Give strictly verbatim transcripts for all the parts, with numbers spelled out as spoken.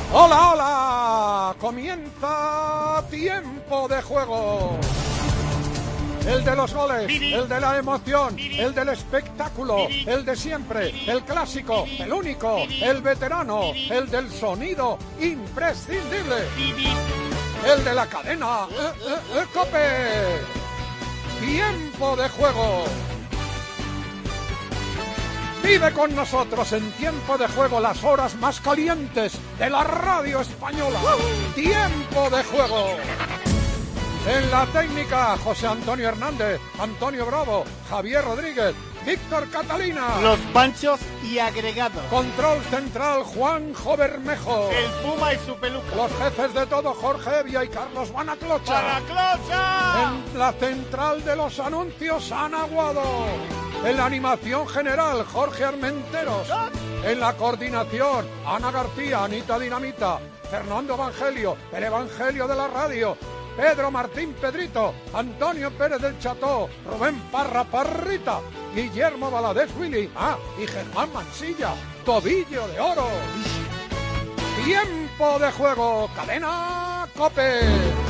¡Hola, hola! Comienza Tiempo de Juego. El de los goles, el de la emoción, el del espectáculo, el de siempre, el clásico, el único, el veterano, el del sonido imprescindible, el de la cadena eh, eh, eh, COPE. Tiempo de Juego. Vive con nosotros en Tiempo de Juego las horas más calientes de la radio española. Tiempo de Juego. En la técnica, José Antonio Hernández, Antonio Bravo, Javier Rodríguez, Víctor Catalina. Los Panchos y agregados. Control central, Juanjo Bermejo. El Puma y su peluca. Los jefes de todo, Jorge Evia y Carlos Banaclocha. ¡Banaclocha! En la central de los anuncios, Ana Guado. En la animación general, Jorge Armenteros. En la coordinación, Ana García, Anita Dinamita, Fernando Evangelio, el Evangelio de la radio, Pedro Martín Pedrito, Antonio Pérez del Cható, Rubén Parra Parrita, Guillermo Valadez Willy, ah, y Germán Mansilla, Tobillo de Oro. Tiempo de Juego, cadena COPE.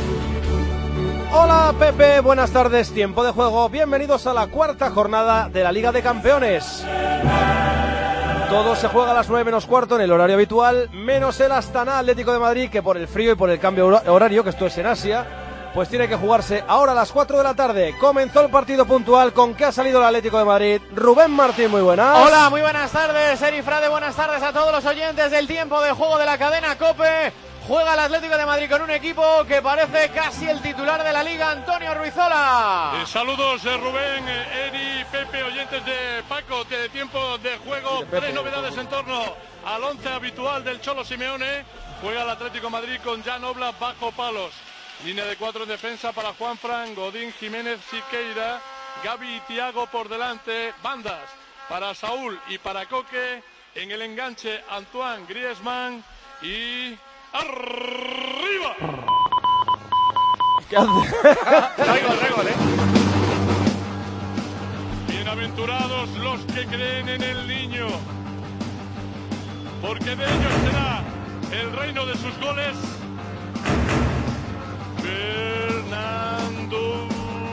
Hola Pepe, buenas tardes, Tiempo de Juego, bienvenidos a la cuarta jornada de la Liga de Campeones. Todo se juega a las nueve menos cuarto en el horario habitual, menos el Astana Atlético de Madrid, que por el frío y por el cambio horario, que esto es en Asia, pues tiene que jugarse ahora a las cuatro de la tarde. Comenzó el partido puntual. ¿Con qué ha salido el Atlético de Madrid? Rubén Martín, muy buenas. Hola, muy buenas tardes, Eri Frade, buenas tardes a todos los oyentes del Tiempo de Juego de la cadena COPE. Juega el Atlético de Madrid con un equipo que parece casi el titular de la Liga, Antonio Ruizola. Eh, saludos eh, Rubén, eh, Eri, Pepe, oyentes de Paco, de Tiempo de Juego. Tres novedades en torno al once habitual del Cholo Simeone. Juega el Atlético de Madrid con Jan Oblak bajo palos. Línea de cuatro en defensa para Juanfran, Godín, Jiménez, Siqueira, Gavi y Thiago por delante. Bandas para Saúl y para Coque. En el enganche Antoine Griezmann y... ¡arriba! ¿Qué hace? Regol, regol, ¿eh? Bienaventurados los que creen en el niño, porque de ellos será el reino de sus goles. Fernando.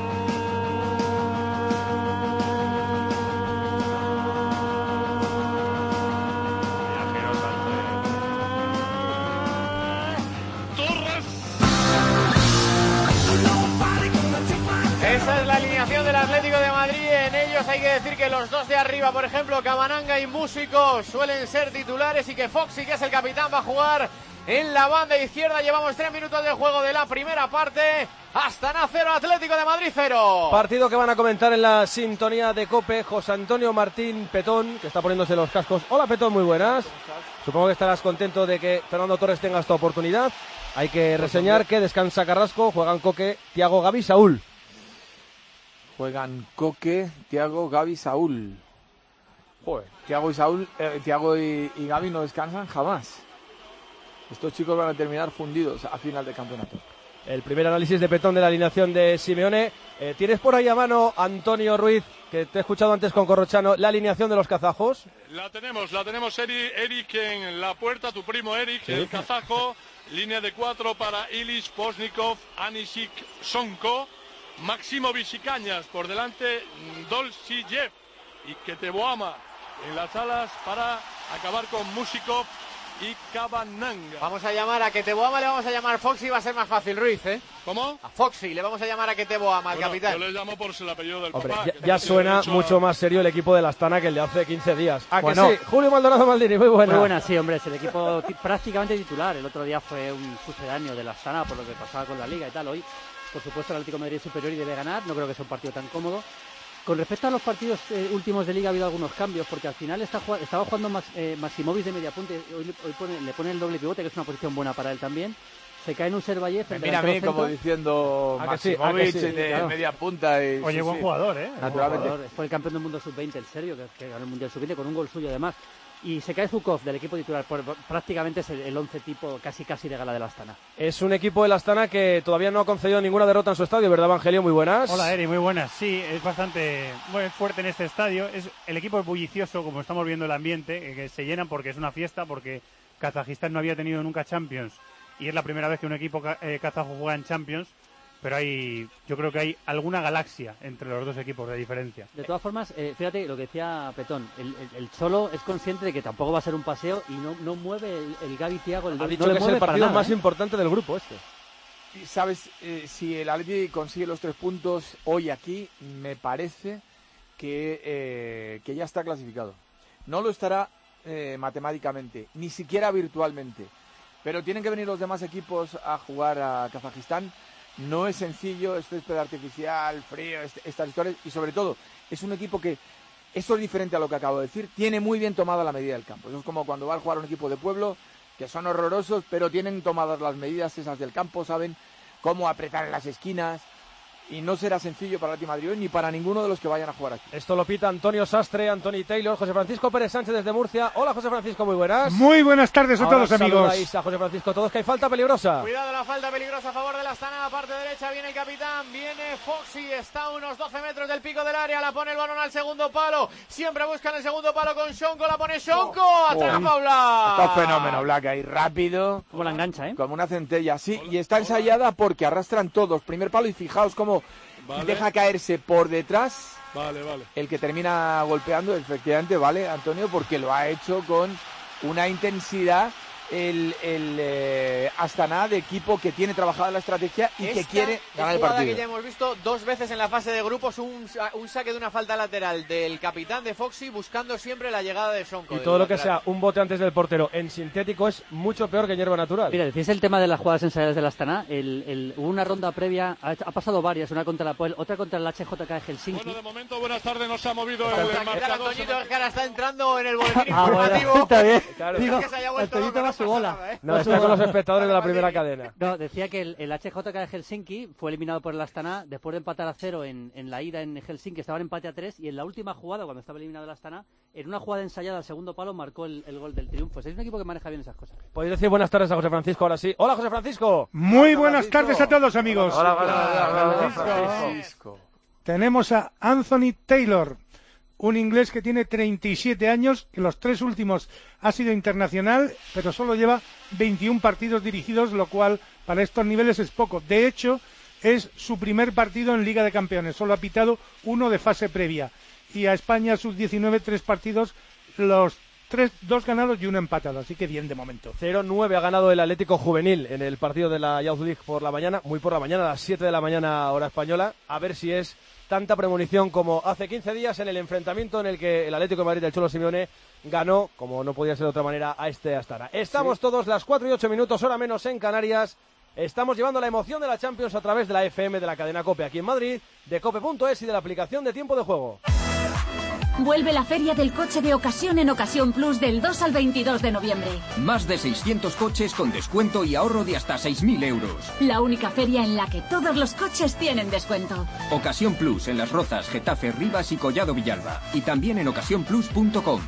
Esa es la alineación del Atlético de Madrid. En ellos hay que decir que los dos de arriba, por ejemplo, Cabananga y Músico, suelen ser titulares y que Foxy, que es el capitán, va a jugar en la banda izquierda. Llevamos tres minutos de juego de la primera parte. Astana cero, Atlético de Madrid cero. Partido que van a comentar en la sintonía de COPE José Antonio Martín Petón, que está poniéndose los cascos. Hola Petón, muy buenas. Supongo que estarás contento de que Fernando Torres tenga esta oportunidad. Hay que reseñar que descansa Carrasco, juegan Coque, Thiago, Gavi, Saúl. Juegan Coque, Thiago, Gavi, Saúl. Joder, Thiago y Saúl, eh, Thiago y, y Gavi no descansan jamás. Estos chicos van a terminar fundidos a final de campeonato. El primer análisis de Petón de la alineación de Simeone. Eh, ¿Tienes por ahí a mano, Antonio Ruiz, que te he escuchado antes con Corrochano, la alineación de los kazajos? La tenemos, la tenemos Eri, Eric en la puerta, tu primo Eric, ¿sí? El kazajo. Línea de cuatro para Ilich, Posnikov, Anisic, Sonko, Maximovic y Cañas. Por delante, Dolcijev y Keteboama en las alas para acabar con Musikov y Cabananga. Vamos a llamar a Keteboama, le vamos a llamar Foxy, va a ser más fácil, Ruiz, ¿eh? ¿Cómo? A Foxy, le vamos a llamar a Keteboama, al bueno, capitán. Yo le llamo por el apellido del Hombre, papá. ya, ya suena mucho más serio el equipo de la Astana que el de hace quince días. ¿A bueno, que sí? Julio Maldonado Maldini, muy buena. Muy buena, sí, hombre, es el equipo prácticamente titular. El otro día fue un sucedáneo de la Astana por lo que pasaba con la Liga y tal. Hoy, por supuesto, el Atlético de Madrid es superior y debe ganar. No creo que sea un partido tan cómodo. Con respecto a los partidos eh, últimos de Liga ha habido algunos cambios, porque al final está, estaba jugando Max, eh, Maximovic de media punta, hoy, hoy pone, le pone el doble pivote, que es una posición buena para él también. Se cae en un Servayev. Mira a mí como diciendo Maximovic sí, sí, de claro. media punta. Y, Oye, sí, buen sí. jugador, ¿eh? Naturalmente. Jugador. Fue el campeón del mundo sub veinte, el serio, que, que ganó el mundial sub veinte con un gol suyo además. Y se cae Zukov del equipo titular, por, prácticamente es el, el once tipo casi casi de gala de la Astana. Es un equipo de la Astana que todavía no ha concedido ninguna derrota en su estadio, ¿verdad, Evangelio? Muy buenas. Hola, Eri, muy buenas. Sí, es bastante bueno, fuerte en este estadio. Es, el equipo es bullicioso, como estamos viendo el ambiente, eh, que se llenan porque es una fiesta, porque Kazajistán no había tenido nunca Champions y es la primera vez que un equipo eh, kazajo juega en Champions, pero hay, yo creo que hay alguna galaxia entre los dos equipos de diferencia. De todas formas, eh, fíjate lo que decía Petón, el, el, el Cholo es consciente de que tampoco va a ser un paseo y no, no mueve el, el Gavi Thiago. El, ha dicho no que le es el partido nada, más ¿eh? importante del grupo este. Y sabes, eh, si el Atleti consigue los tres puntos hoy aquí, me parece que, eh, que ya está clasificado. No lo estará eh, matemáticamente, ni siquiera virtualmente. Pero tienen que venir los demás equipos a jugar a Kazajistán. No es sencillo, es césped artificial, frío, este, estas historias. Y sobre todo, es un equipo que, esto es diferente a lo que acabo de decir, tiene muy bien tomada la medida del campo. Eso es como cuando va a jugar un equipo de pueblo, que son horrorosos, pero tienen tomadas las medidas esas del campo, saben cómo apretar en las esquinas. Y no será sencillo para el Atleti de Madrid ni para ninguno de los que vayan a jugar aquí. Esto lo pita Antonio Sastre, Anthony Taylor, José Francisco Pérez Sánchez desde Murcia. Hola, José Francisco, muy buenas. Muy buenas tardes a Ahora todos, amigos. saludáis a José Francisco, todos, que hay falta peligrosa. Cuidado, la falta peligrosa a favor de la Astana, parte derecha, viene el capitán, viene Foxy, está a unos doce metros del pico del área, la pone el balón al segundo palo, siempre buscan el segundo palo con Shonko, la pone Shonko, Oh, atrapa a Black. Está fenómeno, Black, ahí rápido. Como la engancha, ¿eh? Como una centella, sí, y está ensayada porque arrastran todos. Primer palo y fijaos cómo Vale. deja caerse por detrás Vale, vale. el que termina golpeando, efectivamente, vale, Antonio, porque lo ha hecho con una intensidad el, el eh, Astana, de equipo que tiene trabajada la estrategia y que Esta quiere ganar el jugada partido. que ya hemos visto dos veces en la fase de grupos, un, un saque de una falta lateral del capitán de Foxy buscando siempre la llegada de Shonko. Y del todo lo que lateral. sea un bote antes del portero en sintético es mucho peor que en hierba natural. Mira, decís el tema de las jugadas ensayadas del Astana, el, el, hubo una ronda previa, ha, ha pasado varias, una contra la Poel, otra contra el H J K de Helsinki. Bueno, de momento, buenas tardes, no se ha movido Vamos a el quitar a marcador. Antoñito, es que ahora está entrando en el boletín Ah, bueno, informativo. está bien. Claro. Digo, Es que se haya vuelto Antoñito loco, va no a su pasa bola. nada, ¿eh? No, está con los espectadores de la primera cadena. No, decía que el, el H J K de Helsinki fue eliminado por el Astana después de empatar a cero en, en la ida en Helsinki, estaba en empate a tres y en la última jugada, cuando estaba eliminado el Astana, en una jugada ensayada al segundo palo marcó el, el gol del triunfo. Es un equipo que maneja bien esas cosas. Podéis decir buenas tardes a José Francisco ahora sí. Hola, José Francisco. Muy Hola, buenas Francisco. tardes a todos, amigos. Hola, hola, hola, Francisco. Tenemos a Anthony Taylor, un inglés que tiene treinta y siete años, que los tres últimos ha sido internacional, pero solo lleva veintiún partidos dirigidos, lo cual para estos niveles es poco. De hecho, es su primer partido en Liga de Campeones, solo ha pitado uno de fase previa. Y a España sus diecinueve, tres partidos, los tres, dos ganados y uno empatado, así que bien de momento. cero nueve ha ganado el Atlético Juvenil en el partido de la Youth League por la mañana, muy por la mañana, a las siete de la mañana hora española, a ver si es tanta premonición como hace quince días en el enfrentamiento en el que el Atlético de Madrid del Cholo Simeone ganó, como no podía ser de otra manera, a este Astana. Estamos sí. todos las cuatro y ocho minutos, hora menos en Canarias. Estamos llevando la emoción de la Champions a través de la F M de la cadena COPE aquí en Madrid, de cope punto es y de la aplicación de Tiempo de Juego. Vuelve la Feria del Coche de Ocasión en Ocasión Plus del dos al veintidós de noviembre. Más de seiscientos coches con descuento y ahorro de hasta seis mil euros. La única feria en la que todos los coches tienen descuento. Ocasión Plus en Las Rozas, Getafe, Rivas y Collado Villalba. Y también en ocasión plus punto com.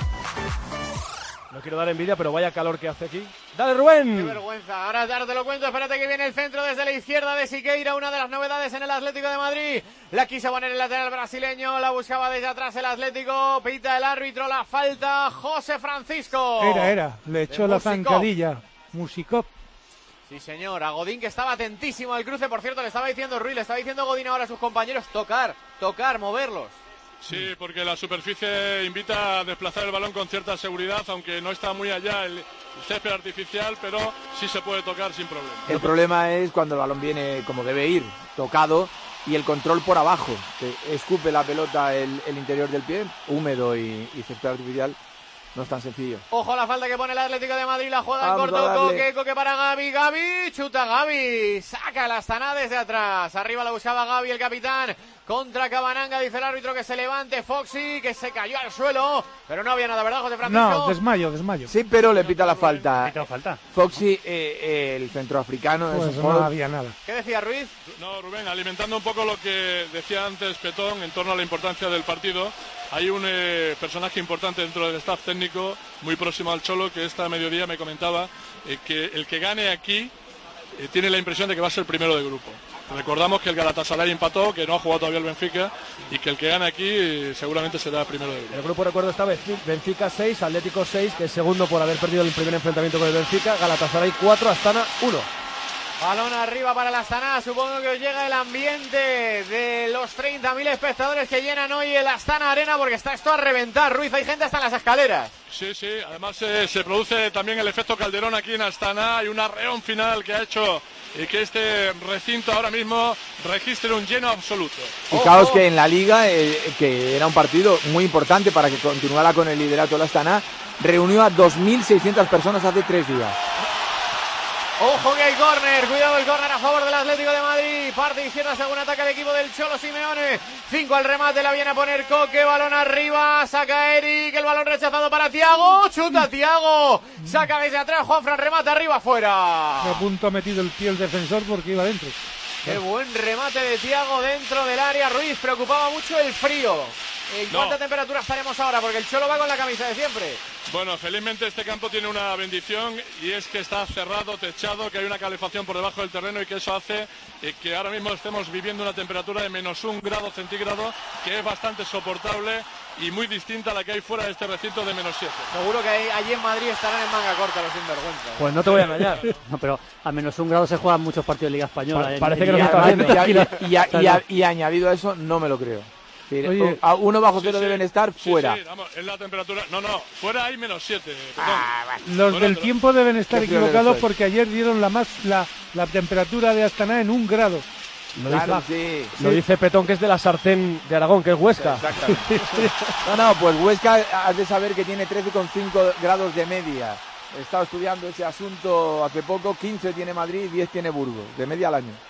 No quiero dar envidia, pero vaya calor que hace aquí. ¡Dale, Rubén! ¡Qué vergüenza! Ahora te lo cuento, espérate que viene el centro desde la izquierda de Siqueira, una de las novedades en el Atlético de Madrid. La quiso poner el lateral brasileño, la buscaba desde atrás el Atlético, pita el árbitro, la falta, José Francisco. Era, era, le echó la zancadilla, Musicop. Sí, señor, a Godín, que estaba atentísimo al cruce, por cierto, le estaba diciendo Ruiz, le estaba diciendo Godín ahora a sus compañeros, tocar, tocar, moverlos. Sí, porque la superficie invita a desplazar el balón con cierta seguridad, aunque no está muy allá el césped artificial, pero sí se puede tocar sin problema. El problema es cuando el balón viene como debe ir, tocado, y el control por abajo, que escupe la pelota el, el interior del pie, húmedo y, y césped artificial. No es tan sencillo. Ojo la falta que pone el Atlético de Madrid, la juega en Vamos corto, Coque, Coque para Gavi, Gavi, chuta Gavi, saca la Astana desde atrás, arriba la buscaba Gavi, el capitán, contra Cabananga, dice el árbitro que se levante, Foxy, que se cayó al suelo, pero no había nada, ¿verdad, José Francisco? No, desmayo, desmayo. Sí, pero le pita la falta. Pita falta. Foxy, eh, eh, el centroafricano, Pues es no había nada. ¿Qué decía Ruiz? No, Rubén, alimentando un poco lo que decía antes Petón en torno a la importancia del partido. Hay un eh, personaje importante dentro del staff técnico, muy próximo al Cholo, que esta mediodía me comentaba eh, que el que gane aquí eh, tiene la impresión de que va a ser primero de grupo. Recordamos que el Galatasaray empató, que no ha jugado todavía el Benfica y que el que gane aquí seguramente será primero de Europa. El grupo, recuerdo, está Benfica seis, Atlético seis, que es segundo por haber perdido el primer enfrentamiento con el Benfica, Galatasaray cuatro, Astana uno. Balón arriba para el Astana, supongo que os llega el ambiente de los treinta mil espectadores que llenan hoy el Astana Arena, porque está esto a reventar, Ruiz, hay gente hasta en las escaleras. Sí, sí, además eh, se produce también el efecto Calderón aquí en Astana, hay un arreón final que ha hecho y que este recinto ahora mismo registre un lleno absoluto. Fijaos que en la Liga, eh, que era un partido muy importante para que continuara con el liderato el Astana, reunió a dos mil seiscientas personas hace tres días. Ojo que hay córner, cuidado el córner a favor del Atlético de Madrid, parte izquierda según ataca el equipo del Cholo Simeone, cinco al remate, la viene a poner Coque, balón arriba, saca Eric, el balón rechazado para Thiago, chuta Thiago, saca desde atrás, Juanfran remata arriba, fuera. A punto ha metido el pie el defensor porque iba dentro. Qué buen remate de Thiago dentro del área, Ruiz, preocupaba mucho el frío. ¿En no. cuánta temperatura estaremos ahora? Porque el Cholo va con la camisa de siempre. Bueno, felizmente este campo tiene una bendición y es que está cerrado, techado, que hay una calefacción por debajo del terreno y que eso hace eh, que ahora mismo estemos viviendo una temperatura de menos un grado centígrado, que es bastante soportable y muy distinta a la que hay fuera de este recinto de menos siete. Seguro que ahí, allí en Madrid estarán en manga corta los sinvergüenzas. Pues no te voy a engañar. No, pero a menos un grado se juegan muchos partidos de Liga Española. Pa- en- parece en que nos Liga- está viendo. Y, y, y, y, y, y añadido a eso, no me lo creo. Es decir, Oye, a uno bajo cero Sí, sí. deben estar Sí, fuera. sí, vamos, es la temperatura. No, no, fuera hay menos siete. Los Bueno, del pero- tiempo deben estar Qué frío debe equivocados ser. porque ayer dieron la más la, la temperatura de Astana en un grado. Lo Claro, dice, sí. lo dice Petón, que es de la sartén de Aragón, que es Huesca. Exactamente. No, no, pues Huesca has de saber que tiene trece coma cinco grados de media. He estado estudiando ese asunto hace poco. quince tiene Madrid, diez tiene Burgos, de media al año.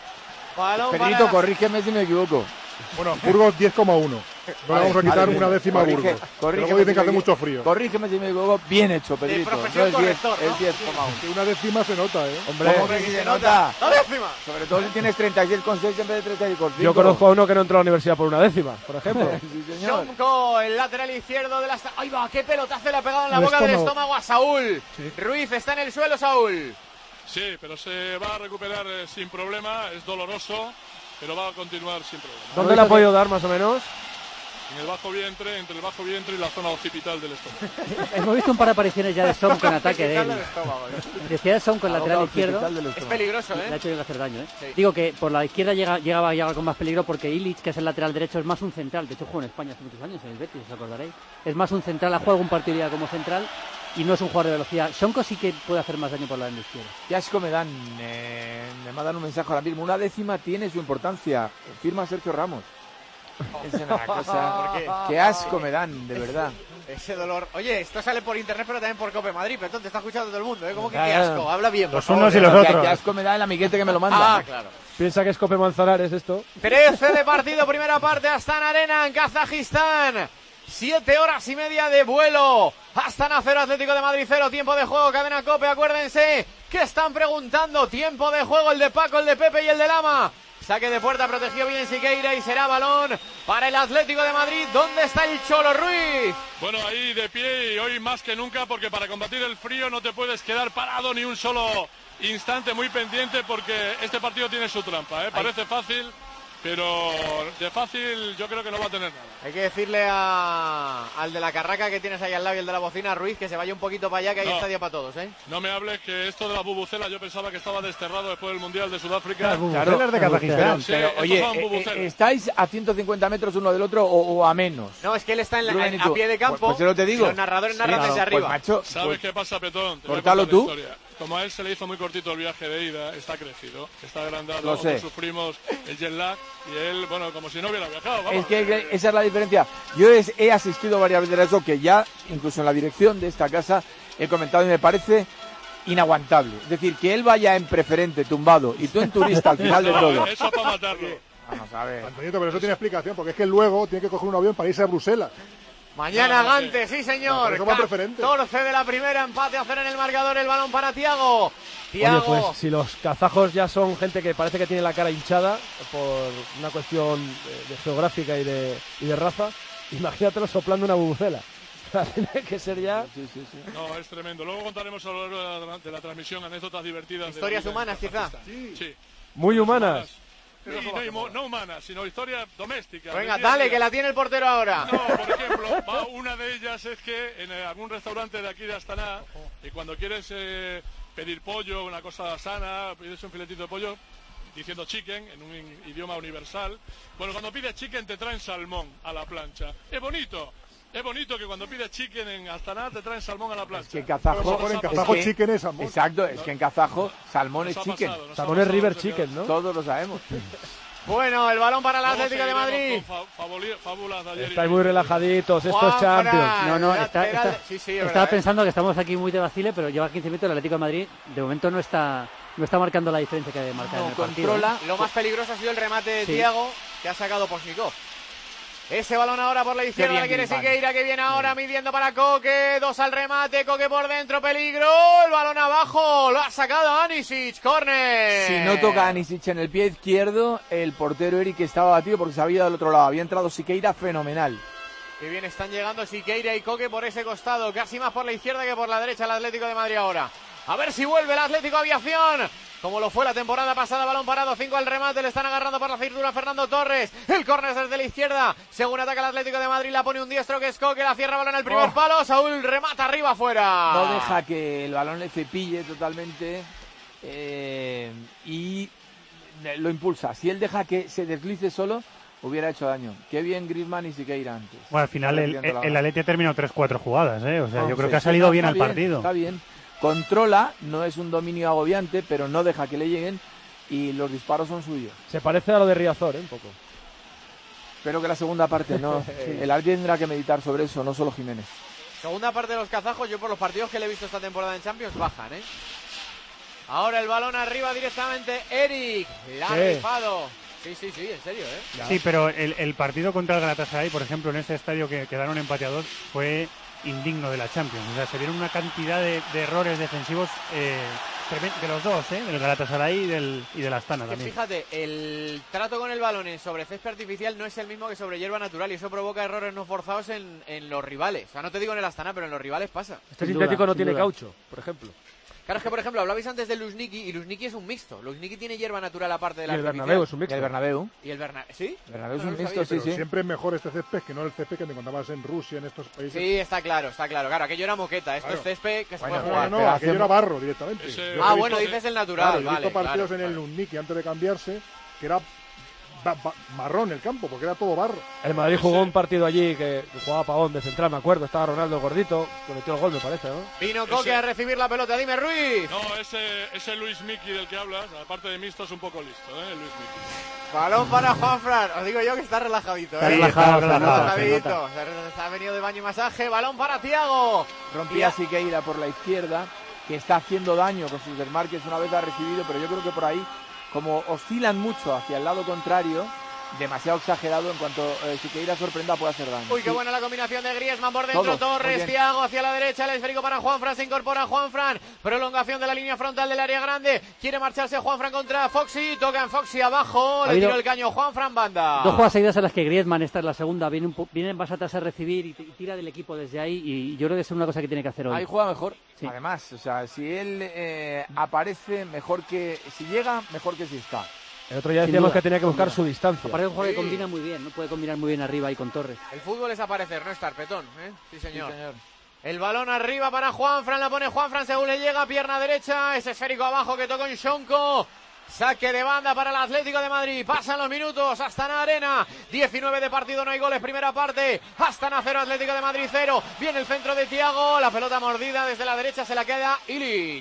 Balón Pedrito, para... corrígeme si me equivoco. Bueno, Burgos diez coma uno. No le vamos a quitar Vale, una décima a corrige- Burgos. corrígeme Luego dicen si que hace me mucho equivoco. frío. Corrígeme si me equivoco. Bien hecho, Pedrito. profesión No es diez, corrector, ¿no? es diez coma uno. Que una décima se nota, ¿eh? Hombre, ¿Cómo que sí si se se nota. ¡La décima! Sobre todo si tienes treinta y seis coma seis en vez de treinta y seis coma cinco. Yo conozco a uno que no entró a la universidad por una décima, por ejemplo. Sí, señor. Shomko, el lateral izquierdo de la... esta- ¡Ay va! ¡Qué pelotazo le ha pegado en la El boca del estómago. estómago a Saúl! Sí. Ruiz está en el suelo, Saúl. Sí, pero se va a recuperar eh, sin problema, es doloroso, pero va a continuar sin problema. ¿Dónde le ha podido dar, más o menos? En el bajo vientre, entre el bajo vientre y la zona occipital del estómago. Hemos visto un par de apariciones ya de Son con ataque de él. Del estómago, ¿eh? Decía de Son con La lateral boca izquierdo. occipital del Es estómago. peligroso, Le ha ¿eh? hecho que hacer daño, ¿eh? Sí. Digo que por la izquierda llega, llegaba a llegar con más peligro porque Illich, que es el lateral derecho, es más un central. De hecho, jugó en España hace muchos años, en el Betis, os acordaréis. Es más un central, ha jugado algún partido ya como central y no es un jugador de velocidad. Shonko sí que puede hacer más daño por la banda izquierda. Qué asco me dan. Eh, me mandan un mensaje ahora mismo. Una décima tiene su importancia. Firma Sergio Ramos. Es una cosa. ¿Por qué? Qué asco me dan, de verdad. Ese dolor. Oye, esto sale por internet, pero también por Cope Madrid. Pero te está escuchando todo el mundo, ¿eh? ¿Cómo que qué asco? Habla bien, por Los favor. unos y los Qué- otros. Qué asco me da el amiguete que me lo manda. Ah, claro. Piensa que es Cope Manzanares esto. trece de partido, primera parte, Astana Arena en Kazajistán. Siete horas y media de vuelo. Astana cero, Atlético de Madrid cero. Tiempo de juego, cadena Cope. Acuérdense que están preguntando. Tiempo de juego, el de Paco, el de Pepe y el de Lama. Saque de puerta, protegió bien Siqueira y será balón para el Atlético de Madrid. ¿Dónde está el Cholo Ruiz? Bueno, ahí de pie y hoy más que nunca, porque para combatir el frío no te puedes quedar parado ni un solo instante, muy pendiente, porque este partido tiene su trampa, ¿eh? Parece fácil, pero de fácil yo creo que no va a tener nada. Hay que decirle a, al de la carraca que tienes ahí al lado y el de la bocina, Ruiz, que se vaya un poquito para allá, que hay No. estadio para todos, ¿eh? No me hables que esto de la bubucela yo pensaba que estaba desterrado después del Mundial de Sudáfrica. Las bubucelas de Kazajistán. Sí, Pero, estos oye, son eh, bubucelas. eh, ¿estáis a ciento cincuenta metros uno del otro o, o a menos? No, es que él está en la, Rubén, ¿y a tú? pie de campo. Pues, pues yo te digo. Y los narradores narran Sí, desde claro, arriba. Pues, macho, ¿Sabes pues- qué pasa, Petón? Te voy a Córtalo contar la tú. historia. Como a él se le hizo muy cortito el viaje de ida, está crecido, está agrandado, Lo sé. nosotros sufrimos el jet lag y él, bueno, como si no hubiera viajado, vamos. Es que que esa es la diferencia. Yo es- he asistido varias veces a eso, que ya, incluso en la dirección de esta casa, he comentado y me parece inaguantable. Es decir, que él vaya en preferente, tumbado, y tú en turista al final de No, todo. eso para matarlo. Vamos a ver. Antonito, pero eso tiene explicación, porque es que luego tiene que coger un avión para irse a Bruselas. Mañana No, no sé. Gante, sí No, señor. pero eso va preferente. catorce de la primera, empate a cero en el marcador, el balón para Thiago. Oye, Thiago. pues si los kazajos ya son gente que parece que tiene la cara hinchada por una cuestión de, de geográfica y de, y de raza, imagínatelo soplando una bubucela. Tiene que ser ya... Sí, sí, sí. No, es tremendo. Luego contaremos a lo largo de la, de la transmisión anécdotas divertidas. de Historias la vida en humanas, quizá. Kazajistán. Sí. Muy humanas. Y no, imo- no humanas, sino historias domésticas. Venga, dale, que la tiene el portero ahora. No, por ejemplo, va, una de ellas es que en algún restaurante de aquí de Astana, y cuando quieres eh, pedir pollo, una cosa sana, pides un filetito de pollo, diciendo chicken, en un in- idioma universal. Bueno, cuando pides chicken te traen salmón a la plancha. Es bonito. Es bonito que cuando pides chicken en Astana te traen salmón a la plancha. Es que en kazajo, en kazajo es que- chicken es salmón. Exacto, es que en kazajo salmón es Nos ha chicken. pasado, nos ha Salmón es pasado, River no sé qué. Chicken, ¿no? Todos lo sabemos. Bueno, el balón para el Luego Atlético de seguiremos Madrid. con fa- fabuli- fábulas de ayer y Estáis hoy. muy relajaditos, esto es Juanfran, Champions. No, no, está, lateral- está- sí, sí, es estaba verdad, ¿eh? pensando que estamos aquí muy de vacile, pero lleva quince minutos el Atlético de Madrid. De momento no está no está marcando la diferencia que debe marcar No, en el partido. controla. Lo más peligroso ha sido el remate de Sí. Thiago, que ha sacado Posnikov. Ese balón ahora por la izquierda, bien, la quiere Griezmann. Siqueira, que viene ahora midiendo para Coque. Dos al remate, Coque por dentro, peligro. El balón abajo, lo ha sacado Anisic, córner. Si no toca a Anisic en el pie izquierdo, el portero Eric estaba batido porque se había ido del otro lado. Había entrado Siqueira fenomenal. Que bien están llegando Siqueira y Coque por ese costado, casi más por la izquierda que por la derecha el Atlético de Madrid ahora. A ver si vuelve el Atlético Aviación, como lo fue la temporada pasada. Balón parado, cinco al remate, le están agarrando por la cintura Fernando Torres. El córner desde la izquierda, según ataca el Atlético de Madrid, la pone un diestro que es Coque, la cierra balón al primer Oh. palo, Saúl remata arriba afuera. No deja que el balón le cepille totalmente eh, y lo impulsa. Si él deja que se deslice solo, hubiera hecho daño. Qué bien Griezmann y Siqueira antes. Bueno, al final el, el, el Atleti ha terminado tres cuatro jugadas, ¿eh? O sea, No, yo creo sí, que ha sí, salido no, bien está el partido. Está bien. Controla, no es un dominio agobiante, pero no deja que le lleguen y los disparos son suyos. Se parece a lo de Riazor, ¿eh? Un poco. Espero que la segunda parte no. El árbitro tendrá que meditar sobre eso, no solo Jiménez. Segunda parte de los kazajos, yo por los partidos que le he visto esta temporada en Champions, bajan, ¿eh? Ahora el balón arriba directamente, Eric, la ha ¿Qué? rifado. Sí, sí, sí, en serio, ¿eh? Sí, pero el, el partido contra el Galatasaray, por ejemplo, en este estadio que quedaron empate a dos, fue indigno de la Champions. O sea, se vieron una cantidad de, de errores defensivos eh, tremen- de los dos, ¿eh? Del Galatasaray y del, y del Astana Que también. fíjate, el trato con el balón en sobre césped artificial no es el mismo que sobre hierba natural y eso provoca errores no forzados en, en los rivales. O sea, no te digo en el Astana, pero en los rivales pasa. Este Sin sintético duda, no sin tiene duda. caucho, por ejemplo. Claro, es que por ejemplo, hablabais antes del Luzhniki y Luzhniki es un mixto. Luzhniki tiene hierba natural aparte de Y la el artificial. Bernabéu es un Y mixto. el Bernabéu. Y el Bernabéu, ¿sí? El Bernabéu es No, un no lo mixto, sabía, sí, Pero sí. siempre es mejor este césped que no el césped que te encontrabas en Rusia, en estos países. Sí, está claro, está claro. Claro, aquello era moqueta, esto Claro. es césped que se Bueno, puede No, jugar. no, pero aquello hace- era barro directamente. Ese- Yo Ah, he bueno, visto- dices el Claro, natural, yo he vale. visto partidos claro, en el claro. Luzhniki antes de cambiarse que era ba- ba- marrón el campo, porque era todo barro. El Madrid jugó un partido allí que jugaba Pavón de central, me acuerdo. Estaba Ronaldo gordito, que metió el gol, me parece, ¿no? Vino Coque Ese- a recibir la pelota, dime Ruiz. No, ese, ese Luis Miki del que hablas, aparte de mixto, es un poco listo, ¿eh? Luis Miki. Balón para Juanfran. Os digo yo que está relajadito, Está ¿eh? relajado, está relajado, relajadito. Se ha venido de baño y masaje. Balón para Tiago. Rompía Siqueira por la izquierda, que está haciendo daño con sus desmarques. Una vez ha recibido, pero yo creo que por ahí, como oscilan mucho hacia el lado contrario, demasiado exagerado, en cuanto eh, Siqueira sorprenda puede hacer daño. Uy, qué buena la combinación de Griezmann por dentro, Todos, muy Torres, bien. Thiago hacia la derecha, el esférico para Juanfran, se incorpora Juanfran, prolongación de la línea frontal del área grande, quiere marcharse Juanfran contra Foxy, toca en Foxy abajo, Ha le habido tiró el caño Juanfran, banda. Dos jugadas seguidas en las que Griezmann, esta es la segunda, viene, un po- viene más atrás a recibir y, t- y tira del equipo desde ahí y yo creo que es una cosa que tiene que hacer hoy. Ahí juega mejor, Sí. además, o sea, si él eh, aparece mejor que, si llega, mejor que si está. El otro día Sin decíamos duda, que tenía que sin buscar duda. su distancia. Aparte de un juego Sí. que combina muy bien, no puede combinar muy bien arriba y con Torres. El fútbol es aparecer, no estar, petón, ¿eh? Sí, Sí, señor. señor. El balón arriba para Juanfran, la pone Juanfran según le llega, pierna derecha, ese esférico abajo que tocó en Shonko. Saque de banda para el Atlético de Madrid. Pasan los minutos. Astana Arena. diecinueve de partido, no hay goles. Primera parte. Astana cero, Atlético de Madrid cero. Viene el centro de Thiago. La pelota mordida desde la derecha se la queda Ilic.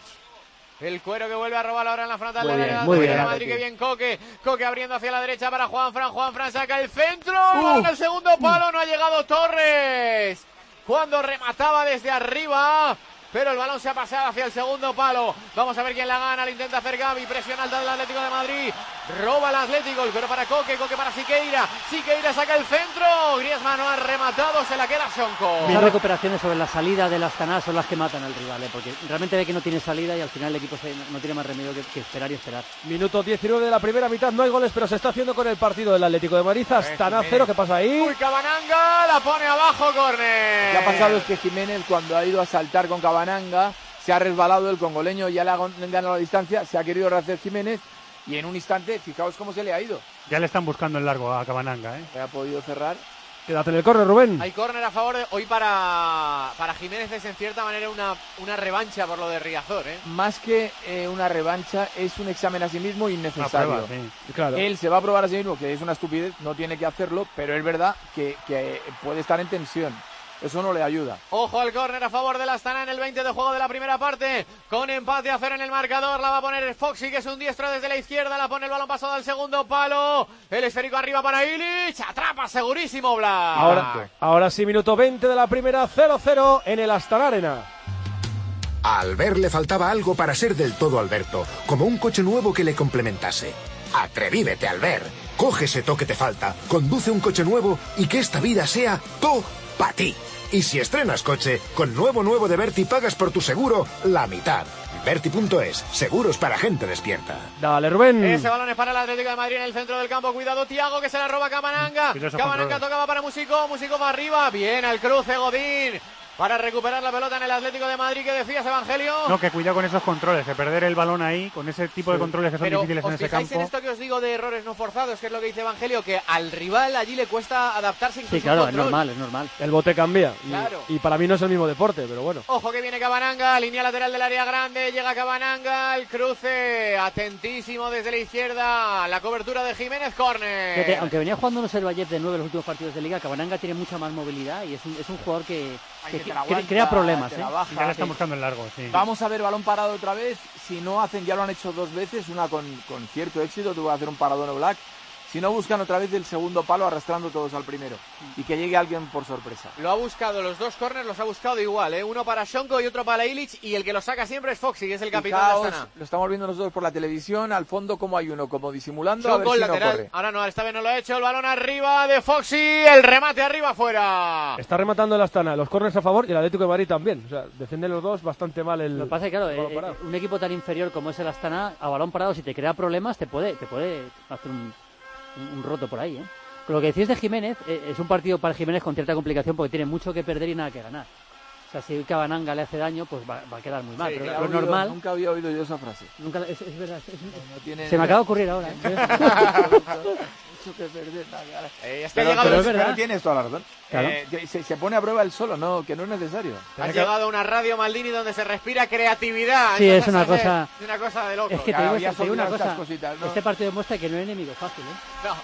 El cuero que vuelve a robar ahora en la frontal Muy del bien, Atlético muy de bien, Madrid. Que bien Coque. Coque abriendo hacia la derecha para Juanfran. Juanfran saca el centro. Uh. Balón al segundo palo. No ha llegado Torres. Cuando remataba desde arriba. Pero el balón se ha pasado hacia el segundo palo. Vamos a ver quién la gana. Lo intenta hacer Gavi. Presión alta del Atlético de Madrid. Roba el Atlético. El cuero para Coque. Coque para Siqueira. Siqueira saca el centro. Griezmann no ha rematado. Se la queda Shonko. Esas recuperaciones sobre la salida de las Astana son las que matan al rival, ¿eh? Porque realmente ve que no tiene salida y al final el equipo se- no tiene más remedio que, que esperar y esperar. Minuto diecinueve de la primera mitad, no hay goles, pero se está haciendo con el partido del Atlético de Madrid. Astana Jiménez. cero, ¿qué pasa ahí? Uy, Cabananga. La pone abajo. Córner. Lo que ha pasado es que Jiménez, cuando ha ido a saltar con Cabananga, se ha resbalado, el congoleño ya le ha ganado la distancia, se ha querido rehacer Jiménez y en un instante, fijaos cómo se le ha ido. Ya le están buscando el largo a Cabananga, ¿eh? Se ha podido cerrar. Quédate en el córner, Rubén. Hay córner a favor de, hoy para, para Jiménez. Es en cierta manera una, una revancha por lo de Riazor, ¿eh? Más que eh, una revancha, es un examen a sí mismo innecesario. Prueba, sí. Claro. Él se va a probar a sí mismo, que es una estupidez, no tiene que hacerlo, pero es verdad que, que puede estar en tensión. Eso no le ayuda. Ojo al córner a favor del Astana en el veinte de juego de la primera parte. Con empate a cero en el marcador. La va a poner Foxy, que es un diestro desde la izquierda. La pone el balón pasado al segundo palo. El esférico arriba para Illich. Atrapa segurísimo Black. Ahora, ahora sí, minuto veinte de la primera, cero cero en el Astana Arena. A Albert le faltaba algo para ser del todo Alberto, como un coche nuevo que le complementase. Atrevívete, Albert. Coge ese toque que te falta, conduce un coche nuevo y que esta vida sea to para ti. Y si estrenas coche, con nuevo nuevo de Berti pagas por tu seguro la mitad. Berti punto es, seguros para gente despierta. Dale, Rubén. Ese balón es para el Atlético de Madrid en el centro del campo. Cuidado, Thiago, que se la roba Cabananga. Cabananga tocaba para Músico. Músico va arriba. Bien al cruce, Godín. Para recuperar la pelota en el Atlético de Madrid. ¿Qué decías, Evangelio? No, que cuidado con esos controles, que perder el balón ahí, con ese tipo de controles que son Pero difíciles en ese fijáis campo. En esto que os digo de errores no forzados, que es lo que dice Evangelio, que al rival allí le cuesta adaptarse incluso. Sí, claro, un es control. normal, es normal. El bote cambia. Y, Claro. y para mí no es el mismo deporte, pero bueno. Ojo que viene Cabananga, línea lateral del área grande, llega Cabananga, el cruce, atentísimo desde la izquierda, la cobertura de Jiménez, córner. Fíjate, aunque venía jugando unos Servallet de nueve los últimos partidos de Liga, Cabananga tiene mucha más movilidad y es un, es un jugador que, que, que te que la aguanta, crea problemas. te ¿eh? la baja. Ya le están Sí. buscando el largo, sí. Vamos a ver balón parado otra vez. Si no hacen, ya lo han hecho dos veces, una con, con cierto éxito, tuvo que hacer un paradón o Black. Si no, buscan otra vez el segundo palo arrastrando todos al primero. Y que llegue alguien por sorpresa. Lo ha buscado, los dos córners los ha buscado igual, ¿eh? Uno para Shonko y otro para Illich, y el que lo saca siempre es Foxy, que es el capitán Fijaos, de Astana. lo estamos viendo nosotros por la televisión, al fondo como hay uno, como disimulando, a ver Shonko si lateral, no corre. ahora no, esta vez no lo ha hecho, el balón arriba de Foxy, el remate arriba afuera. Está rematando el Astana, los córners a favor y el Atlético de Madrid también. O sea, defienden los dos bastante mal el. Lo que pasa es que, claro, balón eh, parado. un equipo tan inferior como es el Astana, a balón parado, si te crea problemas, te puede, te puede hacer un, un, un roto por ahí, ¿eh? Con lo que decís de Jiménez, eh, es un partido para Jiménez con cierta complicación porque tiene mucho que perder y nada que ganar. O sea, si Cabananga le hace daño, pues va, va a quedar muy mal. Sí, pero claro, lo oído, normal... Nunca había oído yo esa frase. Nunca, es, es verdad. es- es- No tiene- se me acaba de ocurrir ahora. ¿eh? Mucho que perder, nada, cara. Eh, es que ha Pero, llegado, pero, es verdad. pero tienes toda la razón. Claro. Eh, se, se pone a prueba él solo, no, que no es necesario. has llegado a una radio, Maldini, donde se respira creatividad. Sí, es Entonces, una hace- cosa- es una cosa de loco. Es que te Claro, digo, ya te digo son una estas cosa. cositas, ¿no? Este partido demuestra que no es enemigo fácil, ¿eh?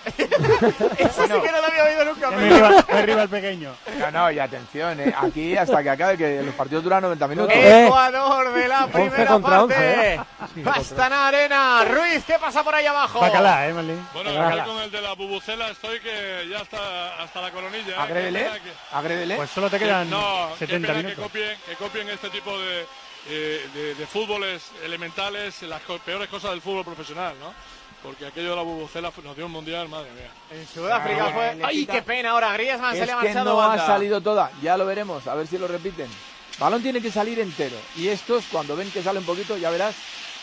No. Eso sí que no lo había oído nunca. Ya pero- me arriba, me arriba el pequeño. No, no, y atención, eh, aquí hasta que acabe, que los partidos duran noventa minutos. Eh. Ecuador de la once primera contra parte. once, ¿eh? Astana Arena. Ruiz, ¿qué pasa por ahí abajo? Bacalá, ¿eh, Malín? Bueno, Bacalá. aquí con el de la bubucela estoy que ya está hasta la coronilla. ¿eh? Agrédele, Qué pena que- agrédele. Pues solo te quedan No, setenta qué pena minutos. que copien, que copien este tipo de, eh, de, de fútboles elementales, las co- peores cosas del fútbol profesional, ¿no? Porque aquello de la bubucela nos dio un mundial, madre mía. En Sudáfrica Ah, fue. le ¡Ay, quita- qué pena! Ahora Griezmann se Es le ha que marchado no banda. ha salido toda, ya lo veremos, a ver si lo repiten. Balón tiene que salir entero. Y estos, cuando ven que sale un poquito, ya verás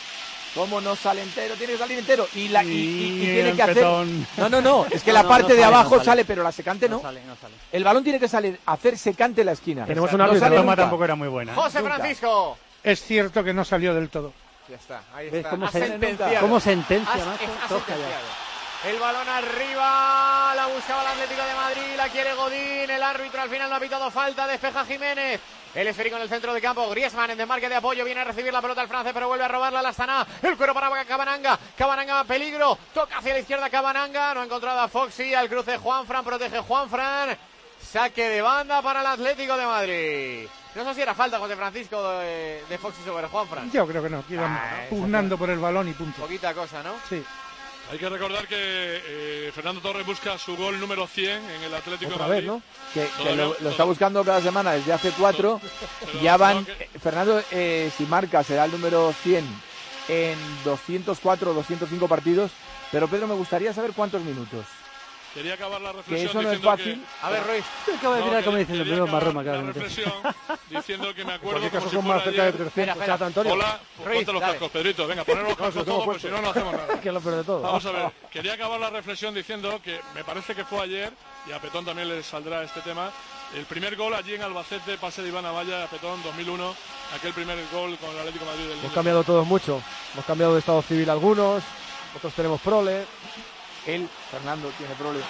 cómo no sale entero, tiene que salir entero. Y, la, y, y- y Y tiene el que hacer. petón. No, no, no, es que No, la no, parte no de sale, abajo no sale. sale. pero la secante no. No sale, no sale. El balón tiene que salir, hacer secante la esquina. Tenemos No un árbitro. sale La toma nunca. tampoco era muy buena. ¿eh? José Nunca. Francisco. Es cierto que no salió del todo. Ya está, ahí ¿Ves está. cómo Ha se- sentenciado. cómo sentencia, Has- macho? ha Todos sentenciado. El balón arriba, la buscaba el Atlético de Madrid, la quiere Godín, el árbitro al final no ha pitado falta, despeja Jiménez. El esférico en el centro de campo, Griezmann en desmarque de apoyo, viene a recibir la pelota el francés, pero vuelve a robarla la Astana. El cuero para Cabananga, Cabananga peligro, toca hacia la izquierda Cabananga, no ha encontrado a Foxy, al cruce Juanfran, protege Juanfran. Saque de banda para el Atlético de Madrid. No sé si era falta, José Francisco, de, de Foxy sobre Juanfran. Yo creo que no, que iban Ah, pugnando por el balón y punto. Poquita cosa, ¿no? Sí. Hay que recordar que eh, Fernando Torres busca su gol número cien en el Atlético Otra de Madrid. vez, ¿no? Que, que Todavía- lo, lo está buscando cada semana desde hace cuatro. Pero Ya van. no, que- eh, Fernando, eh, si marca, será el número cien en doscientos cuatro o doscientos cinco partidos. Pero Pedro, me gustaría saber cuántos minutos. Quería acabar la Que reflexión eso no es diciendo fácil. que- A ver, Ruiz. Acaba de No, mirar como quería- diciendo, quería pero acabar marroma, la claro. reflexión diciendo que me En acuerdo cualquier como caso si son fuera más cerca de ayer. trescientos. Espera, Chat, Antonio. Hola, Ruiz, ponte los dale. cascos, Pedrito. Venga, poner los cascos los tengo todos, porque si puestos. no, no hacemos nada. Que es lo peor de todo. Vamos a ver, quería acabar la reflexión diciendo que me parece que fue ayer, y a Petón también le saldrá este tema, el primer gol allí en Albacete, pase de Iván Amaya, a Petón, dos mil uno, aquel primer gol con el Atlético de Madrid del Hemos cambiado todos mucho. Hemos cambiado de estado civil algunos, otros tenemos prole. él, Fernando, tiene problema.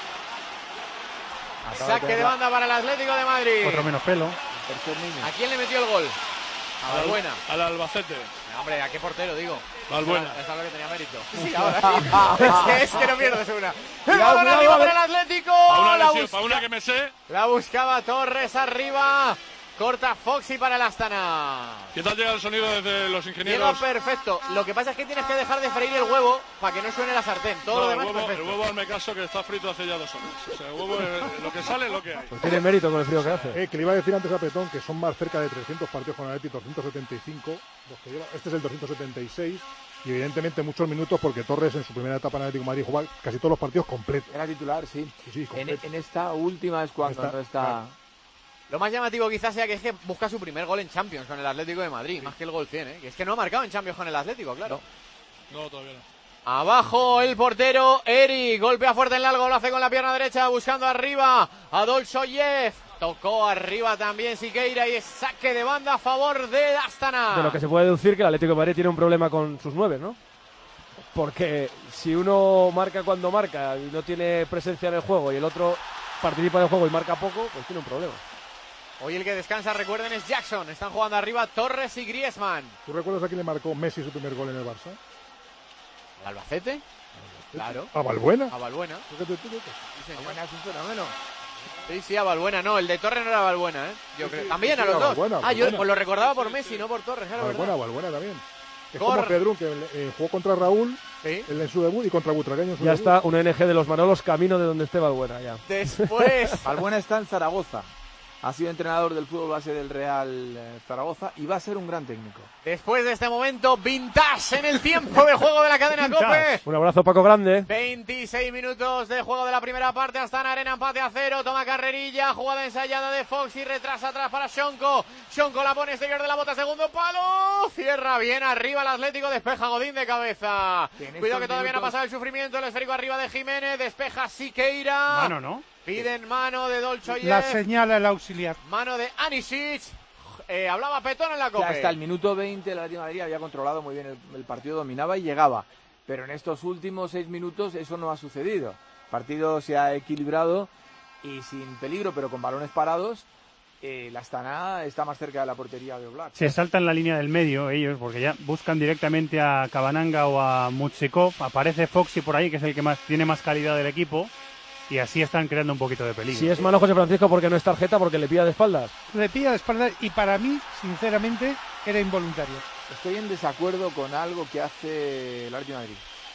Saque de banda para el Atlético de Madrid. Otro menos pelo. ¿A quién le metió el gol? A Balbuena. Al Albacete. No, hombre, ¿a qué portero digo? Balbuena. Es algo que tenía mérito. Sí, ahora sí. es, que, es que no pierdes una. El balón arriba para el Atlético. Para una, la lesión, busca... para una que me sé. La buscaba Torres arriba. Corta Foxy para el Astana. ¿Qué tal llega el sonido desde los ingenieros? Llega perfecto. Lo que pasa es que tienes que dejar de freír el huevo para que no suene la sartén. Todo no, lo demás el huevo, perfecto. El huevo, hazme caso, que está frito hace ya dos horas. O sea, el huevo, lo que sale es lo que hay. Pues tiene mérito con el frío que hace. Eh, que le iba a decir antes a Petón que son más cerca de trescientos partidos con el Atleti, doscientos setenta y cinco. Los que lleva. Este es el doscientos setenta y seis. Y evidentemente muchos minutos porque Torres en su primera etapa en el Atlético de Madrid jugaba casi todos los partidos completos. Era titular, sí. Sí, sí, en, completo. en esta última es cuando Esta, no está... claro. Lo más llamativo quizás sea que es que busca su primer gol en Champions con el Atlético de Madrid, sí. Más que el gol cien, ¿eh? Que es que no ha marcado en Champions con el Atlético, claro. No, no todavía no. Abajo el portero, Eri, golpea fuerte en largo, lo hace con la pierna derecha, buscando arriba a Dolsoyev. Tocó arriba también Siqueira y es saque de banda a favor de Astana. De lo que se puede deducir que el Atlético de Madrid tiene un problema con sus nueve, ¿no? Porque si uno marca cuando marca y no tiene presencia en el juego y el otro participa en el juego y marca poco, pues tiene un problema. Hoy el que descansa, recuerden, es Jackson. Están jugando arriba Torres y Griezmann. ¿Tú recuerdas a quién le marcó Messi su primer gol en el Barça? ¿Al Albacete? Claro. ¿A Balbuena? A Balbuena. Sí, Balbuena es un fenómeno. Sí, sí, a Balbuena. No, el de Torres no era Balbuena, ¿eh? Yo sí, creo. sí, También sí, a los a dos. Balbuena, ah, Balbuena. yo pues lo recordaba por Messi, no por Torres. Claro, Balbuena, verdad. Balbuena también. Es Cor... como Pedrún, que eh, jugó contra Raúl ¿Sí? él en su debut y contra Butragueño en su Ya debut. está un N G de los Manolos camino de donde esté Balbuena ya. Después... Balbuena está en Zaragoza. Ha sido entrenador del fútbol base del Real eh, Zaragoza y va a ser un gran técnico. Después de este momento, vintage en el tiempo de juego de la cadena COPE. Un abrazo, Paco Grande. veintiséis minutos de juego de la primera parte. Hasta en arena, empate a cero. Toma carrerilla. Jugada ensayada de Fox y retrasa atrás para Shonko. Shonko la pone exterior de la bota. Segundo palo. Cierra bien arriba el Atlético. Despeja Godín de cabeza. Cuidado que todavía minutos... no ha pasado el sufrimiento. El esférico arriba de Jiménez. Despeja Siqueira. Mano, ¿no? Piden mano de Dolsoyev. La señala el auxiliar. Mano de Anisic. Eh, hablaba Petón en la COPE. O sea, hasta el minuto veinte el Atlético de Madrid había controlado muy bien el, el partido, dominaba y llegaba. Pero en estos últimos seis minutos eso no ha sucedido. El partido se ha equilibrado y sin peligro, pero con balones parados. Eh, la Astana está más cerca de la portería de Oblak. Se saltan la línea del medio ellos, porque ya buscan directamente a Kabananga o a Mutsikov. Aparece Foxy por ahí, que es el que más tiene más calidad del equipo. Y así están creando un poquito de peligro. Si es malo José Francisco porque no es tarjeta, porque le pilla de espaldas. Le pilla de espaldas y para mí, sinceramente, era involuntario. Estoy en desacuerdo con algo que hace el Atlético de Madrid.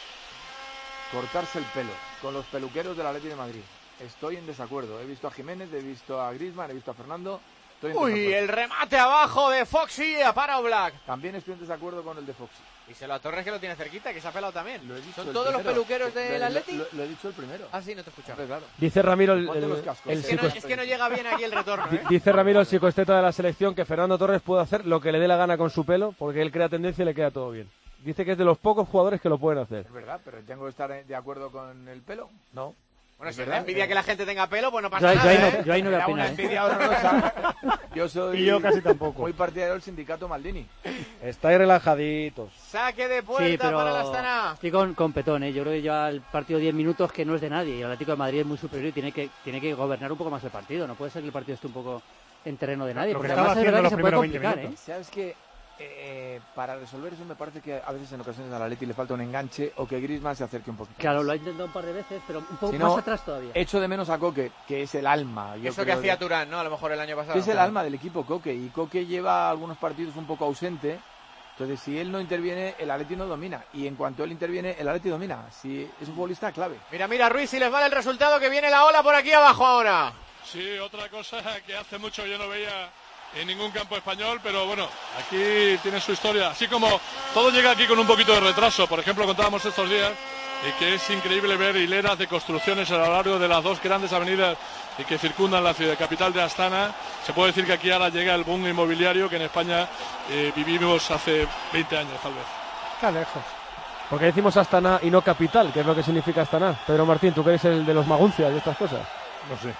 Cortarse el pelo con los peluqueros del Atlético de Madrid. Estoy en desacuerdo. He visto a Jiménez, he visto a Griezmann, he visto a Fernando. Estoy en Uy, desacuerdo. El remate abajo de Foxy para Oblak. También estoy en desacuerdo con el de Foxy. Díselo a Torres que lo tiene cerquita, que se ha pelado también. Lo he dicho ¿Son el todos primero. los peluqueros del lo, Atleti? Lo, lo he dicho el primero. Ah, sí, no te escuchaba. Hombre, claro. Dice Ramiro el, Ponte el, los cascos. el Es que, no, psico- es que no llega bien aquí el retorno, ¿eh? Dice Ramiro, el psicoesteta de la selección, que Fernando Torres puede hacer lo que le dé la gana con su pelo, porque él crea tendencia y le queda todo bien. Dice que es de los pocos jugadores que lo pueden hacer. Es verdad, pero tengo que estar de acuerdo con el pelo. No. Bueno, Es si verdad, le envidia eh. que la gente tenga pelo, pues no Yo, pasa ahí- yo nada, ahí no, ¿eh? yo ahí no voy a Era una opinar, ¿eh? envidia horrorosa. Yo soy Y yo casi tampoco. muy partidario del sindicato Maldini. Estáis relajaditos. Saque de puerta Sí, pero para la Astana. estoy con, con Petón, ¿eh? Yo creo que ya el partido diez minutos que no es de nadie y el Atlético de Madrid es muy superior y tiene que, tiene que gobernar un poco más el partido. No puede ser que el partido esté un poco en terreno de nadie, Lo que porque estaba además es haciendo verdad que los se puede primeros veinte complicar, ¿eh? minutos. ¿Sabes qué? Eh, para resolver eso me parece que a veces en ocasiones al Atleti le falta un enganche o que Griezmann se acerque un poquito. Claro, más. lo ha intentado un par de veces, pero un poco Si más no, atrás todavía. Echo de menos a Coque, que es el alma. Yo Eso que creo hacía de- Turán, ¿no? A lo mejor el año pasado. que es el alma del equipo Coque, y Coque lleva algunos partidos un poco ausente. Entonces, si él no interviene, el Atleti no domina. Y en cuanto él interviene, el Atleti domina. Si es un futbolista clave. Mira, mira, Ruiz, si les vale el resultado, que viene la ola por aquí abajo ahora. Sí, otra cosa que hace mucho yo no veía en ningún campo español, pero bueno, aquí tiene su historia. Así como todo llega aquí con un poquito de retraso. Por ejemplo, contábamos estos días eh, que es increíble ver hileras de construcciones a lo largo de las dos grandes avenidas y que circundan la ciudad capital de Astana. Se puede decir que aquí ahora llega el boom inmobiliario que en España eh, vivimos hace veinte años, tal vez. Está lejos. Porque decimos Astana y no capital, que es lo que significa Astana. Pedro Martín, tú que eres el de los maguncias y estas cosas. No sé.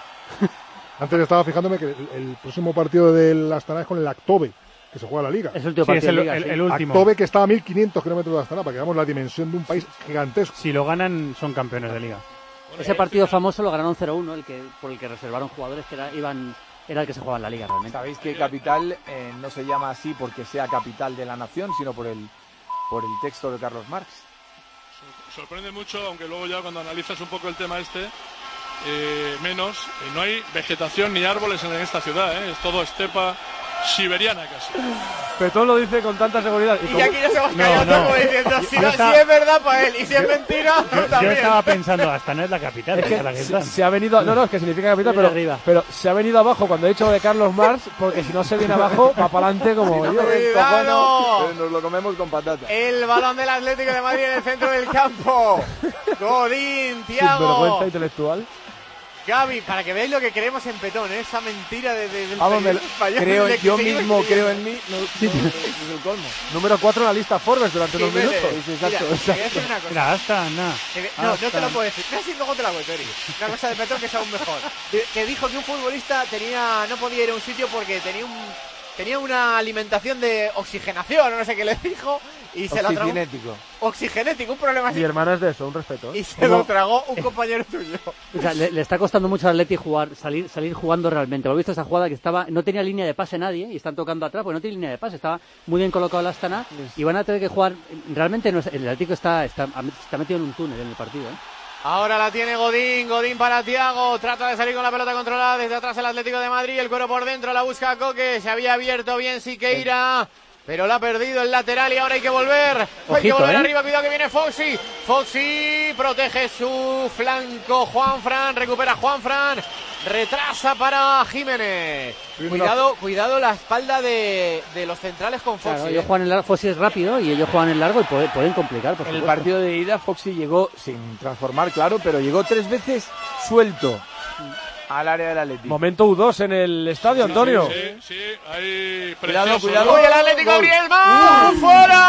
Antes estaba fijándome que el, el próximo partido del Astana es con el Actobe, que se juega la Liga. Es el último Sí, es partido el, de Liga, el- sí. el último. Actobe, que está a mil quinientos kilómetros de Astana, para que veamos la dimensión de un país gigantesco. Si lo ganan, son campeones de liga. ese partido famoso lo ganaron cero uno, el que por el que reservaron jugadores que era, iban era el que se jugaba en la liga realmente. Sabéis que capital eh, no se llama así porque sea capital de la nación, sino por el por el texto de Carlos Marx. Sorprende mucho, aunque luego ya cuando analizas un poco el tema este, eh, menos, eh, no hay vegetación ni árboles en esta ciudad, ¿eh? Es todo estepa siberiana casi. Petón lo dice con tanta seguridad. Y, y aquí ya se va a callar no, no. diciendo si, no, estaba... si es verdad para él y si es mentira, yo, también. Yo estaba pensando, hasta no es la capital. Es que la que se, se ha venido, no, no, es que significa capital, pero, arriba. pero se ha venido abajo cuando he dicho de Carlos Marx, porque si no se viene abajo, va para adelante como si no yo. Cuidado. Nos lo comemos con patata. El balón del Atlético de Madrid en el centro del campo. Godín, Thiago. Sin vergüenza intelectual. Gaby, para que veáis lo que creemos en Petón, ¿eh? Esa mentira de, de, del Vamos, me, español. Creo, de yo mismo creo en mí. No, sí, no, es el colmo. Número cuatro en la lista Forbes durante sí, dos minutos. Sí, exacto, Mira, exacto. Te una cosa. Mira, hasta, nah. No, hasta. no te lo puedo decir. Casi luego te la voy, Peri. Una cosa de Petón que es aún mejor. Que dijo que un futbolista tenía no podía ir a un sitio porque tenía un tenía una alimentación de oxigenación, o no sé qué le dijo. Y se lo tragó. Oxigenético. Oxigenético, un problema así. Mi hermana es de eso, un respeto. Y se ¿Cómo? lo tragó un compañero tuyo. O sea, le, le está costando mucho al Atleti jugar, salir, salir jugando realmente. ¿Lo he visto esa jugada que estaba, no tenía línea de pase nadie y están tocando atrás, porque no tiene línea de pase, estaba muy bien colocado el Astana y van a tener que jugar. Realmente no es, el Atlético está, está, está metido en un túnel en el partido, ¿eh? Ahora la tiene Godín, Godín para Thiago, trata de salir con la pelota controlada desde atrás el Atlético de Madrid, el cuero por dentro, la busca Coque, se había abierto bien Siqueira, pero la ha perdido el lateral y ahora hay que volver, Ojito, hay que volver eh. arriba, cuidado que viene Foxy, Foxy protege su flanco, Juanfran, recupera Juanfran, retrasa para Jiménez. Cuidado, cuidado la espalda de, de los centrales con Foxy. Claro, ¿eh? ellos juegan en largo, Foxy es rápido y ellos juegan en largo y puede, pueden complicar. Por en el supuesto. partido de ida Foxy llegó sin transformar, claro, pero llegó tres veces suelto al área del Atlético. Momento U dos en el estadio, sí, Antonio. Sí, sí, sí, ahí cuidado, cuidado. Uy, el Atlético Gabriel va uh,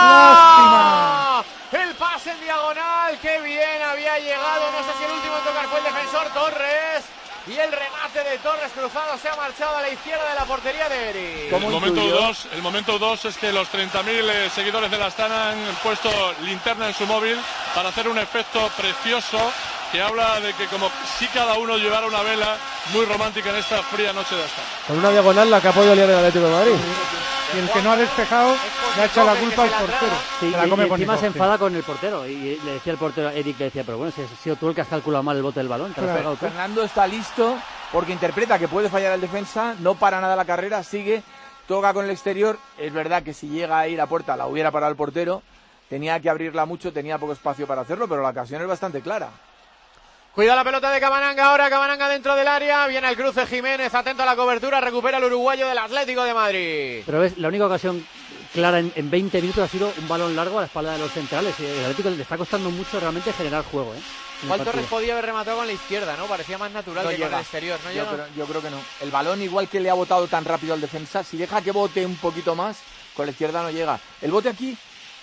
fuera. Lástima. El pase en diagonal, qué bien había llegado. No sé si el último en tocar fue el defensor Torres. Y el remate de Torres cruzado se ha marchado a la izquierda de la portería de Eri. El momento dos, el momento dos es que los treinta mil eh, seguidores de la Astana han puesto linterna en su móvil para hacer un efecto precioso que habla de que como si cada uno llevara una vela muy romántica en esta fría noche de Astana. Con una diagonal la que apoya el Atlético de Madrid. Y el que no ha despejado le ha echado la culpa al portero. Sí, se la come y, y encima con se enfada con el portero. Y le decía el portero, Eric le decía, pero bueno, si has sido tú el que has calculado mal el bote del balón, te lo has pegado tú. Fernando está listo porque interpreta que puede fallar el defensa, no para nada la carrera, sigue, toca con el exterior. Es verdad que si llega ahí la puerta la hubiera parado el portero, tenía que abrirla mucho, tenía poco espacio para hacerlo, pero la ocasión es bastante clara. Cuida la pelota de Cabananga ahora, Cabananga dentro del área, viene al cruce Jiménez, atento a la cobertura, recupera el uruguayo del Atlético de Madrid. Pero ves, la única ocasión clara en, en veinte minutos ha sido un balón largo a la espalda de los centrales. El Atlético le está costando mucho realmente generar juego, ¿eh? Igual Torres podía haber rematado con la izquierda, ¿no? Parecía más natural no que llega. con el exterior, ¿no? Yo, Llega. creo, yo creo que no. El balón igual que le ha botado tan rápido al defensa, si deja que bote un poquito más, con la izquierda no llega. El bote aquí,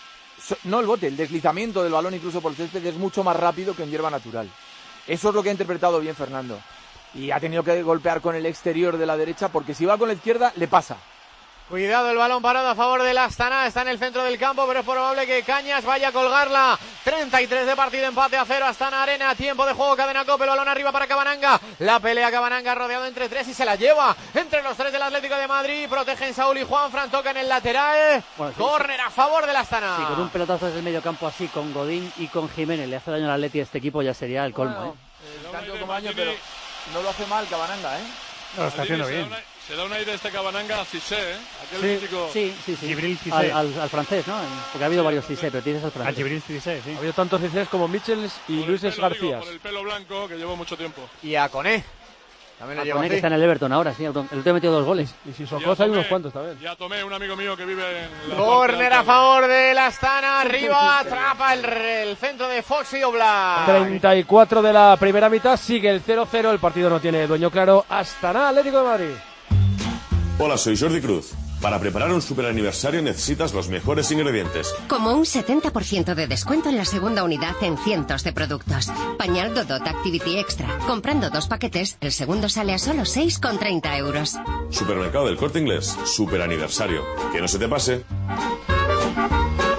no el bote, el deslizamiento del balón incluso por el césped es mucho más rápido que en hierba natural. Eso es lo que ha interpretado bien Fernando. Y ha tenido que golpear con el exterior de la derecha porque si va con la izquierda, le pasa. Cuidado, el balón parado a favor del Astana, está en el centro del campo, pero es probable que Cañas vaya a colgarla. treinta y tres de partido, empate a cero, Astana Arena, tiempo de juego, cadena Cope, el balón arriba para Cabananga. La pelea Cabananga rodeado entre tres y se la lleva entre los tres del Atlético de Madrid. Protegen Saúl y Juanfran, toca en el lateral. Bueno, sí, córner sí. a favor del Astana. Sí, con un pelotazo desde el medio campo así, con Godín y con Jiménez, le hace daño al Atleti a este equipo, ya sería el colmo. Bueno, ¿eh? eh, tanto como año, pero no lo hace mal Cabananga, ¿eh? No, lo está haciendo bien. Se da un aire este Cabananga a Cissé, ¿eh? Aquel sí, mítico... sí, sí, sí. Gibril Cissé. Al, al, al francés, ¿no? Porque ha habido varios Cissé, pero tienes al francés. Al Gibril Cissé, sí. Ha habido tantos Cissés como Michels y Luis García. Por el pelo blanco, que llevó mucho tiempo. Y a Coné. También lo llevo Coné, que está en el Everton ahora, sí. El último ha metido dos goles. Y si Socosa hay unos cuantos también. Ya tomé un amigo mío que vive en la... Córner a favor de la Astana, arriba, atrapa el, el centro de Foxy Oblak. treinta y cuatro de la primera mitad, sigue el cero cero, el partido no tiene dueño claro. Astana, Atlético de Madrid. Hola, soy Jordi Cruz. Para preparar un super aniversario necesitas los mejores ingredientes. Como un setenta por ciento de descuento en la segunda unidad en cientos de productos. Pañal Dodot Activity Extra. Comprando dos paquetes, el segundo sale a solo seis con treinta euros. Supermercado del Corte Inglés. Super aniversario. Que no se te pase. La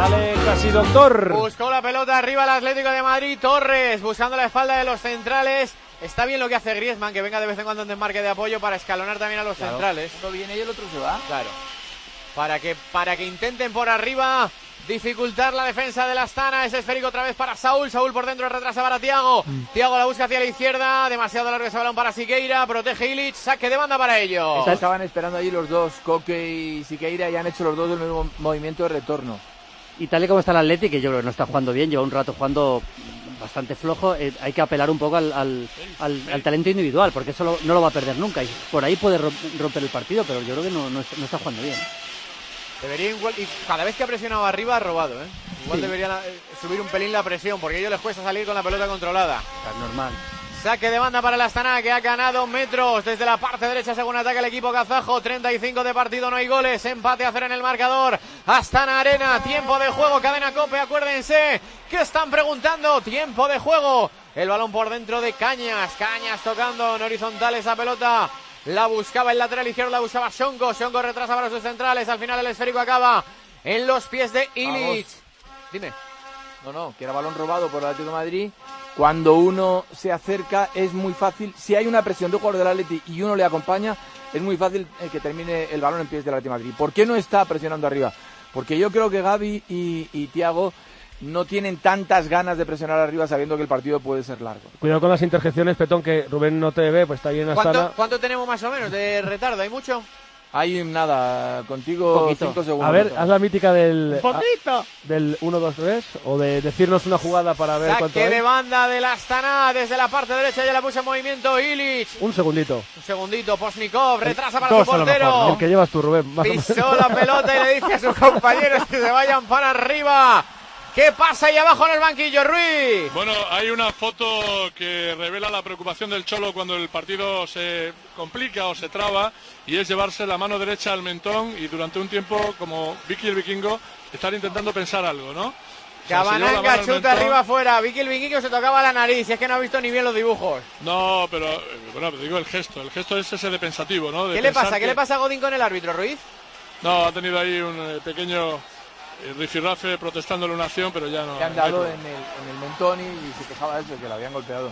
Sale casi Doctor. Buscó la pelota arriba el Atlético de Madrid. Torres buscando la espalda de los centrales. Está bien lo que hace Griezmann, que venga de vez en cuando en desmarque de apoyo para escalonar también a los claro. centrales. Uno viene y el otro se va. Claro. Para que, para que intenten por arriba dificultar la defensa del Astana. Ese esférico otra vez para Saúl. Saúl por dentro, retrasa para Thiago. Mm. Thiago la busca hacia la izquierda. Demasiado largo ese balón para Siqueira. Protege Ilic. Saque de banda para ellos. Estaban esperando allí los dos, Coque y Siqueira, y han hecho los dos el mismo movimiento de retorno. Y tal y como está el Atleti, que yo creo que no está jugando bien, lleva un rato jugando bastante flojo, eh, hay que apelar un poco al, al, al, al talento individual, porque eso lo, no lo va a perder nunca. Y por ahí puede romper el partido, pero yo creo que no, no, no está jugando bien. Debería igual, y cada vez que ha presionado arriba ha robado, ¿eh? Igual sí. debería eh, subir un pelín la presión, porque a ellos les cuesta salir con la pelota controlada. Es normal. Saque de banda para el Astana, que ha ganado metros desde la parte derecha según ataca el equipo kazajo. treinta y cinco de partido, no hay goles. Empate a cero en el marcador. Astana Arena, tiempo de juego, cadena COPE. Acuérdense que están preguntando. Tiempo de juego. El balón por dentro de Cañas. Cañas tocando en horizontal esa pelota. La buscaba el lateral izquierdo, la buscaba Shongo. Shongo retrasa para sus centrales. Al final el esférico acaba en los pies de Ilic. Dime. No, no, que era balón robado por el Atlético de Madrid. Cuando uno se acerca es muy fácil, si hay una presión de un jugador del Atleti y uno le acompaña, es muy fácil que termine el balón en pies del Atlético de Madrid. ¿Por qué no está presionando arriba? Porque yo creo que Gavi y, y Thiago no tienen tantas ganas de presionar arriba sabiendo que el partido puede ser largo. Cuidado con las interjecciones, Petón, que Rubén no te ve, pues está ahí en la ¿Cuánto, sala. ¿Cuánto tenemos más o menos de retardo? ¿Hay mucho? Hay nada, contigo cinco segundos. A ver, haz la mítica del... ¡Poquito! A, del uno, dos, tres, o de decirnos una jugada para ver Saque cuánto es. de banda del Astana desde la parte derecha, ya la puso en movimiento Ilic. Un segundito. Un segundito, Posnikov, retrasa para Dos su portero. mejor, el que llevas tú, Rubén. Más Pisó la pelota y le dice a sus compañeros que se vayan para arriba. ¿Qué pasa ahí abajo en el banquillo, Ruiz? Bueno, hay una foto que revela la preocupación del Cholo cuando el partido se complica o se traba, y es llevarse la mano derecha al mentón y durante un tiempo, como Vicky el Vikingo, estar intentando pensar algo, ¿no? O sea, Cabananga chuta arriba afuera. Vicky el Vikingo se tocaba la nariz, y es que no ha visto ni bien los dibujos. No, pero bueno, digo el gesto. El gesto es ese de pensativo, ¿no? De ¿Qué le pasa? que... ¿Qué le pasa a Godín con el árbitro, Ruiz? No, ha tenido ahí un eh, pequeño... El rifirrafe protestándole una acción, pero ya no... Le han dado en el, en el mentón y, y se quejaba de eso, que lo habían golpeado.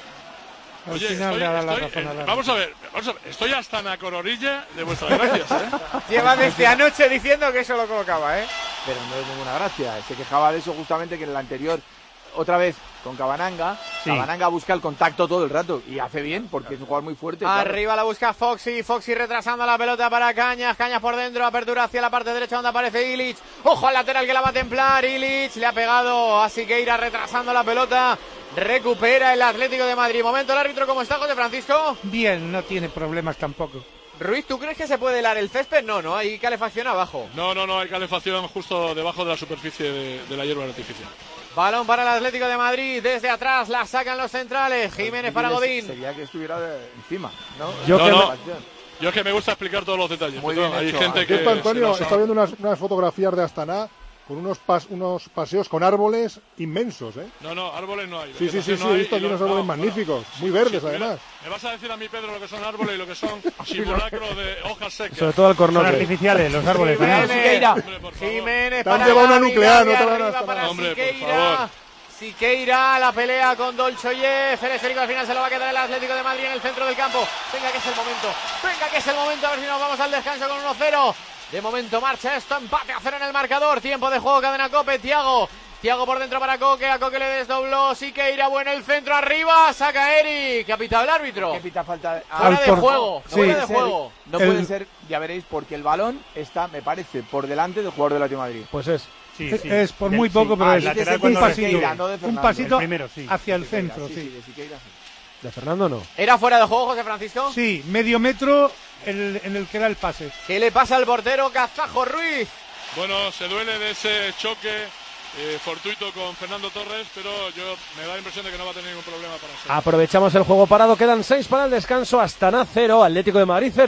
Oye, estoy, estoy, eh, vamos a ver, vamos a ver, estoy hasta en la coronilla de vuestras gracias, ¿eh? Lleva desde anoche diciendo que eso lo colocaba, ¿eh? Pero no es ninguna gracia, se quejaba de eso justamente, que en el anterior, otra vez, con Cabananga, sí. Cabananga busca el contacto todo el rato, y hace bien, porque es un jugador muy fuerte. Arriba claro. La busca Foxy, Foxy retrasando la pelota para Cañas, Cañas por dentro, apertura hacia la parte derecha donde aparece Ilic, ojo al lateral que la va a templar, Ilic, le ha pegado a Siqueira retrasando la pelota, recupera el Atlético de Madrid. Momento el árbitro, ¿cómo está, José Francisco? Bien, no tiene problemas tampoco. Ruiz, ¿tú crees que se puede helar el césped? No, no, hay calefacción abajo. No, no, no, hay calefacción justo debajo de la superficie de, de la hierba artificial. Balón para el Atlético de Madrid, desde atrás la sacan los centrales, Jiménez para Godín. Sería que estuviera de encima, ¿no? Yo, no, que no. Yo es que me gusta explicar todos los detalles. Muy bien hay hecho. gente que... Esto, Antonio, está viendo unas, unas fotografías de Astana con unos, pas, unos paseos con árboles inmensos, ¿eh? No, no, árboles no hay. Sí, sí, sí, no sí, he visto aquí unos árboles no, magníficos, no, muy sí, verdes sí, además. Me vas a decir a mí, Pedro, lo que son árboles y lo que son simulacros de hojas secas. Sobre todo al cornoque. Son artificiales los árboles. Jiménez, Jiménez para llevado una nuclear, no te arriba van a para Hombre, Siqueira. por favor. Siqueira, la pelea con Dolchoyev, el esférico al final se lo va a quedar el Atlético de Madrid en el centro del campo. Venga que es el momento, venga que es el momento, a ver si nos vamos al descanso con uno cero. De momento marcha esto, empate a cero en el marcador, tiempo de juego, cadena COPE, Thiago. Thiago por dentro para Coque, a Coque le desdobló, Siqueira, bueno el centro arriba, saca Eric, que ha pitado el árbitro. ¿Qué pita falta? Ah, fuera de por... juego, no fuera puede de ser, juego. No el... puede ser, ya veréis, porque el balón está, me parece, por delante del jugador del Atlético de Madrid. Pues es. Sí, sí. Es por muy poco, sí. pero ah, es lateral un pasito, Siqueira, no de un pasito el primero, sí. hacia el Siqueira, centro. Sí, sí. Sí, de, Siqueira, sí. ¿De Fernando no? ¿Era fuera de juego, José Francisco? Sí, medio metro el, en el que era el pase. ¿Qué le pasa al portero Kazajo Ruiz? Bueno, se duele de ese choque eh, fortuito con Fernando Torres, pero yo me da la impresión de que no va a tener ningún problema para ser. Aprovechamos el juego parado, quedan seis para el descanso, Astana cero, Atlético de Madrid cero.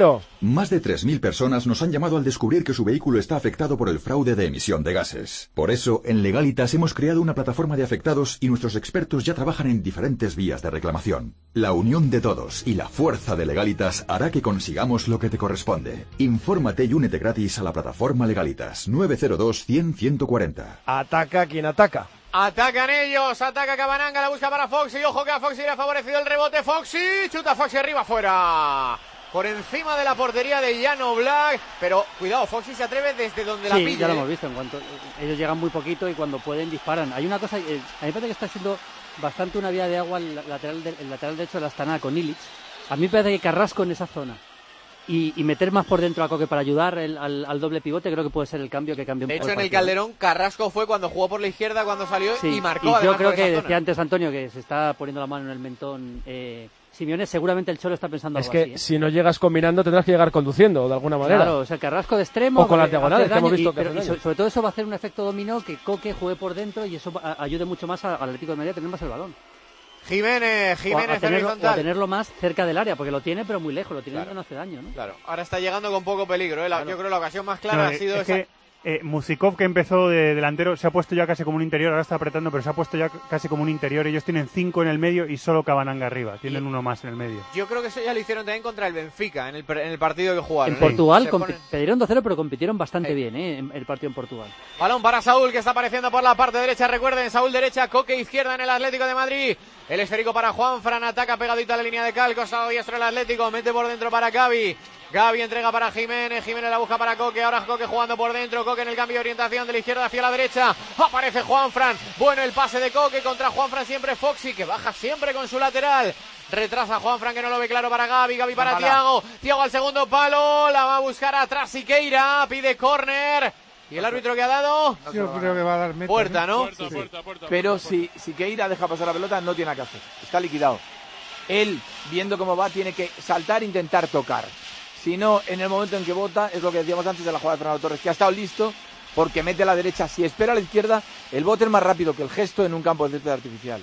Más de tres mil personas nos han llamado al descubrir que su vehículo está afectado por el fraude de emisión de gases. Por eso, en Legalitas hemos creado una plataforma de afectados y nuestros expertos ya trabajan en diferentes vías de reclamación. La unión de todos y la fuerza de Legalitas hará que consigamos lo que te corresponde. Infórmate y únete gratis a la plataforma Legalitas nueve cero dos, cien, ciento cuarenta. Ataca quien ataca. Atacan ellos, ataca Cabananga, la busca para Foxy, ojo que a Foxy le ha favorecido el rebote, Foxy, chuta Foxy arriba, fuera. Por encima de la portería de Jan Oblak, pero cuidado, Foxy se atreve desde donde sí, la pide. Sí, ya lo hemos visto, en cuanto ellos llegan muy poquito y cuando pueden disparan. Hay una cosa, eh, a mí me parece que está siendo bastante una vía de agua el lateral, de, el lateral derecho de la Astana con Ilic. A mí me parece que Carrasco en esa zona y, y meter más por dentro a Coque para ayudar el, al, al doble pivote creo que puede ser el cambio que cambie un De poco hecho, el en el partido. Calderón, Carrasco fue cuando jugó por la izquierda, cuando salió Sí, y marcó. y yo creo por que esa decía zona. antes Antonio que se está poniendo la mano en el mentón eh, Simeone, seguramente el Cholo está pensando Es algo que así, ¿eh? si no llegas combinando tendrás que llegar conduciendo de alguna manera. Claro, o sea, Carrasco de extremo. O con las hace diagonales, que daño, hemos visto y, que pero, hacen y daño. so- sobre todo eso va a hacer un efecto dominó que Coque juegue por dentro y eso a- ayude mucho más al Atlético de Madrid a tener más el balón. Jiménez, O a, Jiménez a tenerlo, o a horizontal. tenerlo más cerca del área, porque lo tiene pero muy lejos, lo tiene Claro. y no hace daño, ¿no? Claro, ahora está llegando con poco peligro. ¿eh? La- Yo creo que la ocasión más clara No, ha sido es esa. que eh, Musikov, que empezó de delantero, se ha puesto ya casi como un interior, ahora está apretando, pero se ha puesto ya casi como un interior. Ellos tienen cinco en el medio y solo Cabananga arriba, tienen Y- uno más en el medio. Yo creo que eso ya lo hicieron también contra el Benfica, en el, per- en el partido que jugaron. En ¿eh? Portugal Se compi- ponen- perdieron dos cero, pero compitieron bastante bien, ¿eh? En el partido en Portugal. Balón para Saúl, que está apareciendo por la parte derecha. Recuerden, Saúl derecha, Coque izquierda en el Atlético de Madrid. El esférico para Juanfran, ataca pegadito a la línea de cal, costado diestro el Atlético, mete por dentro para Gavi. Gavi entrega para Jiménez, Jiménez la busca para Coque, ahora Coque jugando por dentro, Coque en el cambio de orientación de la izquierda hacia la derecha. Aparece Juanfran, bueno el pase de Coque contra Juanfran, siempre Foxy, que baja siempre con su lateral. Retrasa Juanfran, que no lo ve claro para Gavi, Gavi para Ojalá. Thiago, Thiago al segundo palo, la va a buscar atrás Siqueira, pide córner. ¿Y el árbitro que ha dado? Yo creo que va a dar meta, Puerta, ¿no? Puerta, Sí. puerta, puerta, Pero puerta, si, si Keira deja pasar la pelota, no tiene nada que hacer. Está liquidado. Él, viendo cómo va, tiene que saltar e intentar tocar. Si no, en el momento en que bota, es lo que decíamos antes de la jugada de Fernando Torres, que ha estado listo porque mete a la derecha. Si espera a la izquierda, el bote es más rápido que el gesto en un campo de césped artificial.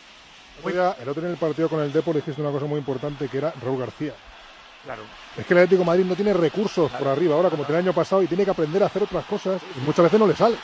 El otro día- el otro día en el partido con el Depor dijiste una cosa muy importante que era Raúl García. Claro. Es que el Atlético de Madrid no tiene recursos por arriba ahora como tenía el año pasado y tiene que aprender a hacer otras cosas y muchas veces no le sale.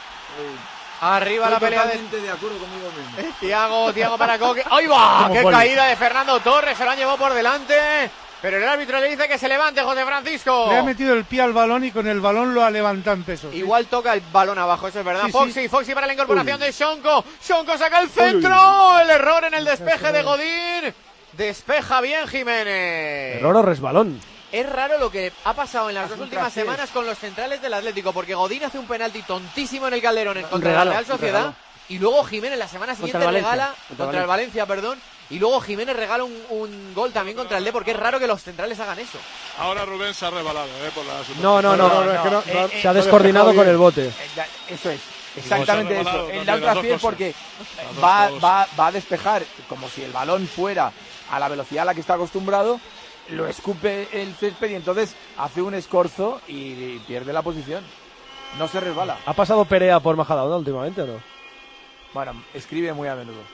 Arriba la Estoy pelea de totalmente de acuerdo conmigo mismo. Thiago, Thiago para Coque. ¡Ahí va! Como ¡Qué gol. caída de Fernando Torres! Se la han llevado por delante. Pero el árbitro le dice que se levante, José Francisco. Le ha metido el pie al balón y con el balón lo ha levantado en peso. ¿sí? Igual toca el balón abajo, eso es verdad. Sí, Foxy, sí. Foxy para la incorporación de Shonko. Shonko saca el centro. El error en el despeje de Godín. Despeja bien Jiménez. Error o resbalón. Es raro lo que ha pasado en las dos un últimas trasés. semanas con los centrales del Atlético, porque Godín hace un penalti tontísimo en el Calderón en contra regalo, de la Real un Sociedad, regalo. y luego Jiménez la semana siguiente el Valencia, regala contra contra el Valencia. Valencia, perdón, y luego Jiménez regala un, un gol también contra el D, porque es raro que los centrales hagan eso. Ahora Rubén se ha rebalado, ¿eh? Por la No, no, no. No, no, es que no, eh, no- eh, Se ha no descoordinado dejado con el bien. bote. Eh, da- Eso es, exactamente Igual se ha eso. rebalado El también, da un las dos traspié cosas. porque Las dos va, cosas. va, va a despejar como si el balón fuera a la velocidad a la que está acostumbrado, lo escupe el césped y entonces hace un escorzo y, y pierde la posición. No se resbala. ¿Ha pasado Perea por Majadahonda últimamente o no? Bueno, escribe muy a menudo.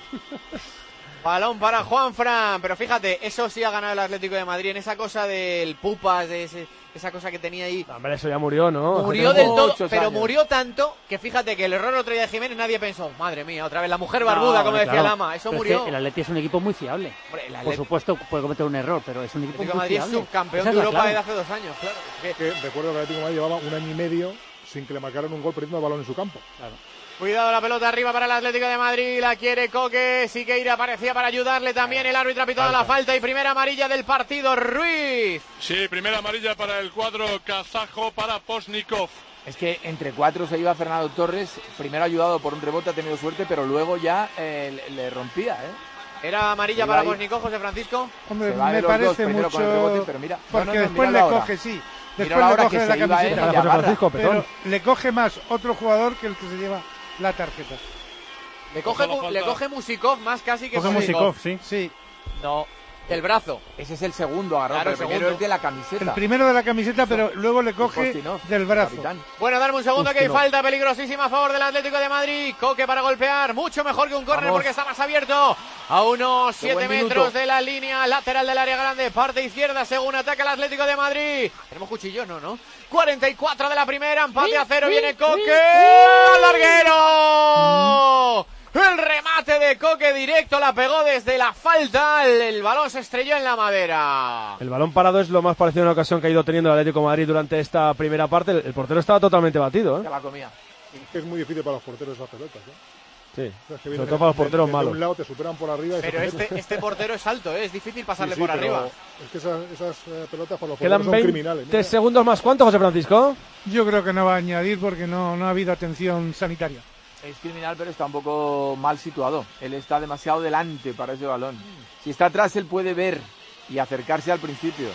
Balón para Juanfran, pero fíjate, eso sí ha ganado el Atlético de Madrid en esa cosa del Pupas, de ese- esa cosa que tenía ahí. No, hombre, eso ya murió, ¿no? Murió Hace del todo, muchos pero años. murió tanto que fíjate que el error otro día de Jiménez nadie pensó, madre mía, otra vez la mujer barbuda, No, como decía claro. Lama, eso Pero es murió. que el Atleti es un equipo muy fiable. Hombre, el Por Atleti- supuesto, puede cometer un error, pero es un equipo Atlético de muy Madrid es fiable. subcampeón Esa de es la Europa clave. desde hace dos años, claro. Es que- Que recuerdo que el Atlético de Madrid llevaba un año y medio sin que le marcaran un gol perdiendo el balón en su campo. Cuidado la pelota arriba para el Atlético de Madrid, la quiere Coque, Siqueira aparecía para ayudarle también, el árbitro ha pitado la falta y primera amarilla del partido, Ruiz. Sí, primera amarilla para el cuadro kazajo, para Posnikov. Es que entre cuatro se iba Fernando Torres, primero ayudado por un rebote, ha tenido suerte, pero luego ya eh, le, le rompía, ¿eh? Era amarilla Se para va ahí. Bosnico, José Francisco. Hombre, Se va de me los dos, parece primero mucho. con el rebote, pero mira, no, porque no, no, después le míralo ahora. coge, sí. Después Míralo le ahora coge que la se iba camiseta. él y José agarra. Francisco, petón. Pero le coge más otro jugador que el que se lleva la tarjeta. Le coge, Ojo la le falta. coge Musikov más casi que Coge Bosnikov. Musikov, sí. Sí. No, del brazo. Ese es el segundo agarrón, Claro, el primero segundo. es de la camiseta. El primero de la camiseta, pero luego le coge Postinov, del brazo. capitán. Bueno, darme un segundo que hay Postinov. falta peligrosísima a favor del Atlético de Madrid. Coque para golpear, mucho mejor que un córner Vamos. porque está más abierto. A unos Qué siete buen metros minuto. de la línea lateral del área grande, parte izquierda según ataca el Atlético de Madrid. Tenemos cuchillo, no, ¿no? cuarenta y cuatro de la primera, empate a cero, viene Coque. ¡Al larguero! El remate de Coque directo, la pegó desde la falta, el, el balón se estrelló en la madera. El balón parado es lo más parecido a una ocasión que ha ido teniendo el Atlético de Madrid durante esta primera parte. El, el portero estaba totalmente batido, ¿eh? Se la comía. Es muy difícil para los porteros esas pelotas, ¿eh? Sí, O sea, es que sobre vienen todo para los de- porteros de- malos. De un lado te superan por arriba. Y Pero se este, este portero es alto, ¿eh? Es difícil pasarle Sí, sí, por pero arriba. Es que esas, esas eh, pelotas para los Quedan porteros son criminales. veinte Mira. segundos más. ¿Cuánto, José Francisco? Yo creo que no va a añadir porque no, no ha habido atención sanitaria. Es criminal, pero está un poco mal situado. Él está demasiado delante para ese balón. Si está atrás, él puede ver y acercarse al principio.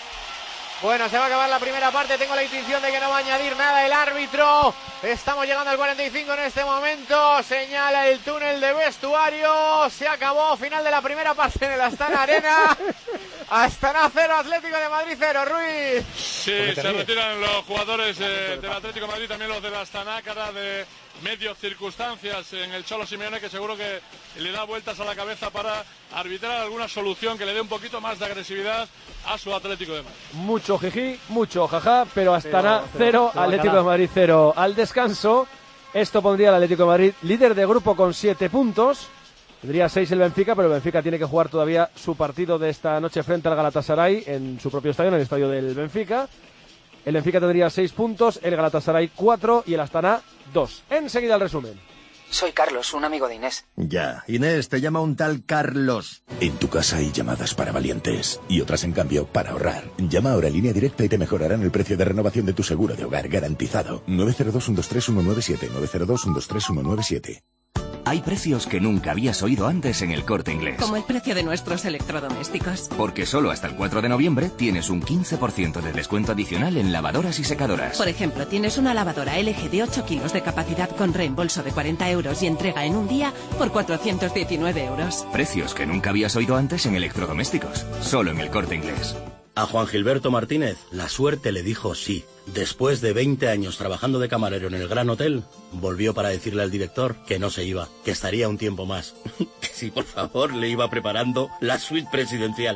Bueno, se va a acabar la primera parte. Tengo la intuición de que no va a añadir nada el árbitro. Estamos llegando al cuarenta y cinco en este momento. Señala el túnel de vestuario. Se acabó. Final de la primera parte en el Astana Arena. Astana cero, Atlético de Madrid cero. Ruiz. Sí, se retiran los jugadores eh, del Atlético de Madrid, también los de la Astana, cara de medio circunstancias en el Cholo Simeone, que seguro que le da vueltas a la cabeza para arbitrar alguna solución que le dé un poquito más de agresividad a su Atlético de Madrid. Mucho jiji, mucho jaja, pero Astana Cero, cero, cero, Atlético bacalao. de Madrid cero. Al descanso, esto pondría al Atlético de Madrid líder de grupo con siete puntos. Tendría seis el Benfica, pero el Benfica tiene que jugar todavía su partido de esta noche frente al Galatasaray en su propio estadio, en el estadio del Benfica. El Benfica tendría seis puntos, el Galatasaray cuatro y el Astana dos. Enseguida el resumen. Soy Carlos, un amigo de Inés. Ya, Inés, te llama un tal Carlos. En tu casa hay llamadas para valientes y otras, en cambio, para ahorrar. Llama ahora a Línea Directa y te mejorarán el precio de renovación de tu seguro de hogar garantizado. nueve cero dos, uno dos tres, uno nueve siete, nueve cero dos, uno dos tres, uno nueve siete. Hay precios que nunca habías oído antes en El Corte Inglés. Como el precio de nuestros electrodomésticos. Porque solo hasta el cuatro de noviembre tienes un quince por ciento de descuento adicional en lavadoras y secadoras. Por ejemplo, tienes una lavadora L G de ocho kilos de capacidad con reembolso de cuarenta euros y entrega en un día por cuatrocientos diecinueve euros. Precios que nunca habías oído antes en electrodomésticos. Solo en El Corte Inglés. A Juan Gilberto Martínez, la suerte le dijo sí. Después de veinte años trabajando de camarero en el Gran Hotel, volvió para decirle al director que no se iba, que estaría un tiempo más. Que si por favor le iba preparando la suite presidencial.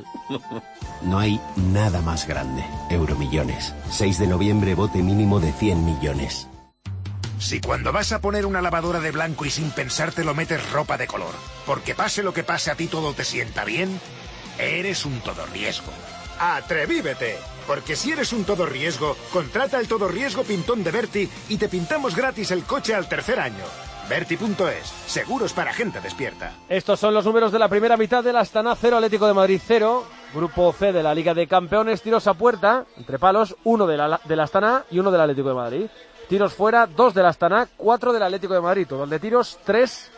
No hay nada más grande. Euromillones. seis de noviembre, bote mínimo de cien millones. Si cuando vas a poner una lavadora de blanco y sin pensártelo metes ropa de color, porque pase lo que pase a ti todo te sienta bien, eres un todo riesgo. ¡Atrevívete! Porque si eres un todo riesgo, contrata el todo riesgo pintón de Berti y te pintamos gratis el coche al tercer año. Berti punto es, seguros para gente despierta. Estos son los números de la primera mitad del Astana cero, Atlético de Madrid cero. Grupo C de la Liga de Campeones, tiros a puerta, entre palos, uno de la, del Astana y uno del Atlético de Madrid. Tiros fuera, dos del Astana, cuatro del Atlético de Madrid. Total de tiros, tres,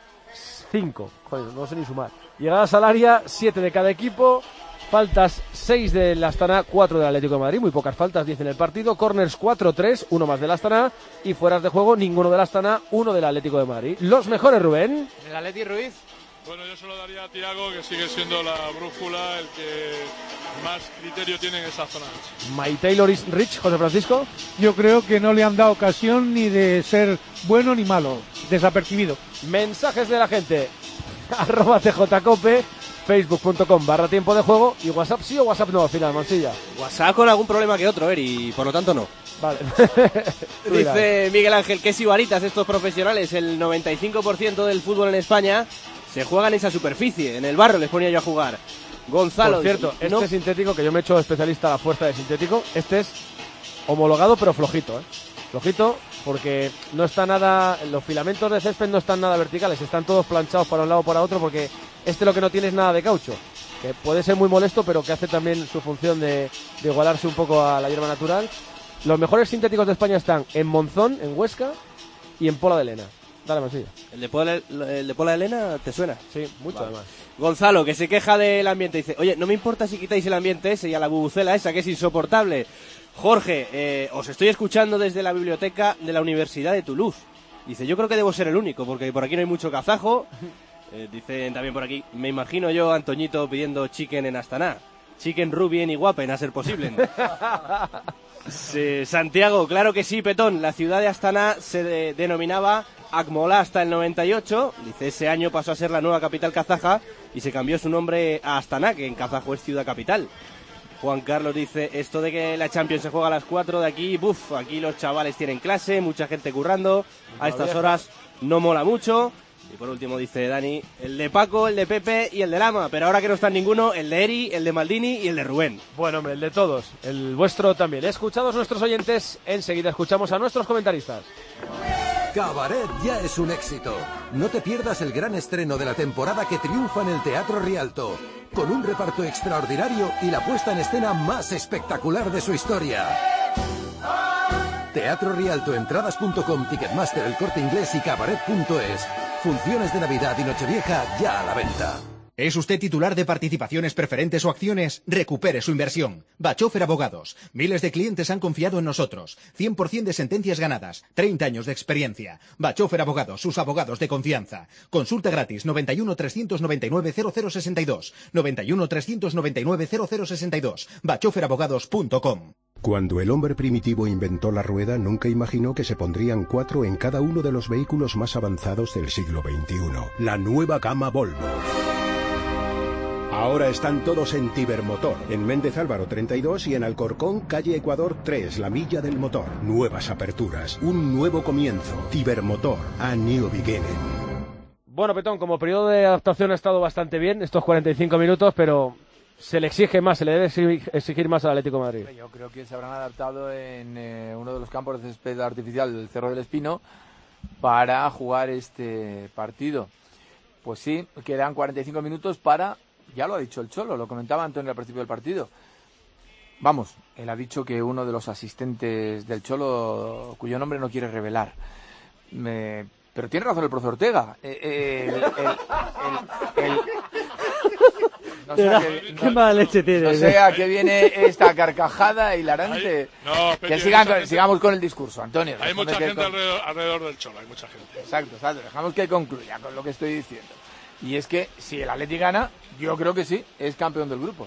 cinco. Joder, no sé ni sumar. Llegadas al área, siete de cada equipo. Faltas seis del Astana, cuatro del Atlético de Madrid, muy pocas faltas, diez en el partido. Corners cuatro tres, uno más del Astana. Y fueras de juego, ninguno del Astana, uno del Atlético de Madrid. Los mejores, Rubén. El Atleti Ruiz. Bueno, yo se lo daría a Thiago, que sigue siendo la brújula, el que más criterio tiene en esa zona. My Taylor is Rich, José Francisco. Yo creo que no le han dado ocasión ni de ser bueno ni malo, desapercibido. Mensajes de la gente. Arroba tjcope. Facebook punto com barra tiempo de juego. Y WhatsApp sí o WhatsApp no al final, Mansilla. WhatsApp con algún problema que otro, Eri, y por lo tanto no. Vale. Dice Miguel Ángel que sibaritas estos profesionales. El noventa y cinco por ciento del fútbol en España se juega en esa superficie. En el barro les ponía yo a jugar. Gonzalo. Por cierto, dice, este no... sintético, que yo me he hecho especialista a la fuerza de sintético, este es homologado pero flojito, ¿eh? Flojito porque no está nada, los filamentos de césped no están nada verticales, están todos planchados para un lado o para otro, porque este lo que no tiene es nada de caucho, que puede ser muy molesto pero que hace también su función de, de igualarse un poco a la hierba natural. Los mejores sintéticos de España están en Monzón, en Huesca y en Pola de Lena. Dale, Mansilla. ¿El de Pola, el de Pola de Lena te suena? Sí, mucho vale. Además. Gonzalo, que se queja del ambiente, dice, oye, no me importa si quitáis el ambiente ese y a la bubucela esa que es insoportable. Jorge, eh, os estoy escuchando desde la biblioteca de la Universidad de Toulouse. Dice, yo creo que debo ser el único, porque por aquí no hay mucho kazajo. Eh, dicen también por aquí, me imagino yo a Antoñito pidiendo chicken en Astana. Chicken Rubien y Guapen, a ser posible. Sí, Santiago, claro que sí, Petón. La ciudad de Astana se de- denominaba Akmola hasta el noventa y ocho. Dice, ese año pasó a ser la nueva capital kazaja y se cambió su nombre a Astana, que en kazajo es ciudad capital. Juan Carlos dice, esto de que la Champions se juega a las cuatro de aquí, buf, aquí los chavales tienen clase, mucha gente currando, a estas horas no mola mucho. Y por último dice Dani, el de Paco, el de Pepe y el de Lama, pero ahora que no está ninguno, el de Eri, el de Maldini y el de Rubén. Bueno, hombre, el de todos, el vuestro también. Escuchados nuestros oyentes, enseguida escuchamos a nuestros comentaristas. Cabaret ya es un éxito. No te pierdas el gran estreno de la temporada que triunfa en el Teatro Rialto, con un reparto extraordinario y la puesta en escena más espectacular de su historia. Teatro Rialto, entradas punto com, Ticketmaster, El Corte Inglés y cabaret punto es. Funciones de Navidad y Nochevieja ya a la venta. ¿Es usted titular de participaciones preferentes o acciones? Recupere su inversión. Bachofer Abogados. Miles de clientes han confiado en nosotros. cien por ciento de sentencias ganadas. treinta años de experiencia. Bachofer Abogados, sus abogados de confianza. Consulta gratis noventa y uno, trescientos noventa y nueve, cero cero sesenta y dos. noventa y uno, trescientos noventa y nueve, cero cero sesenta y dos. bachofer abogados punto com. Cuando el hombre primitivo inventó la rueda, nunca imaginó que se pondrían cuatro en cada uno de los vehículos más avanzados del siglo veintiuno. La nueva gama Volvo. Ahora están todos en Tibermotor, en Méndez Álvaro treinta y dos y en Alcorcón, calle Ecuador tres, la milla del motor. Nuevas aperturas, un nuevo comienzo. Tibermotor, a new beginning. Bueno, Petón, como periodo de adaptación ha estado bastante bien, estos cuarenta y cinco minutos, pero se le exige más, se le debe exi- exigir más al Atlético de Madrid. Yo creo que se habrán adaptado en eh, uno de los campos de césped artificial del Cerro del Espino para jugar este partido. Pues sí, quedan cuarenta y cinco minutos para, ya lo ha dicho el Cholo, lo comentaba Antonio al principio del partido. Vamos, él ha dicho que uno de los asistentes del Cholo, cuyo nombre no quiere revelar, me... pero tiene razón el profesor Ortega. Eh, eh, el, el, el, el... No sé, a qué, qué no, mala leche tiene. No sé a qué viene esta carcajada hilarante. No, que Pepe, sigan, gente, sigamos con el discurso, Antonio. Hay mucha que gente con... alrededor, alrededor del Cholo, hay mucha gente. Exacto, exacto. Dejamos que concluya con lo que estoy diciendo. Y es que si el Atleti gana, yo creo que sí, es campeón del grupo.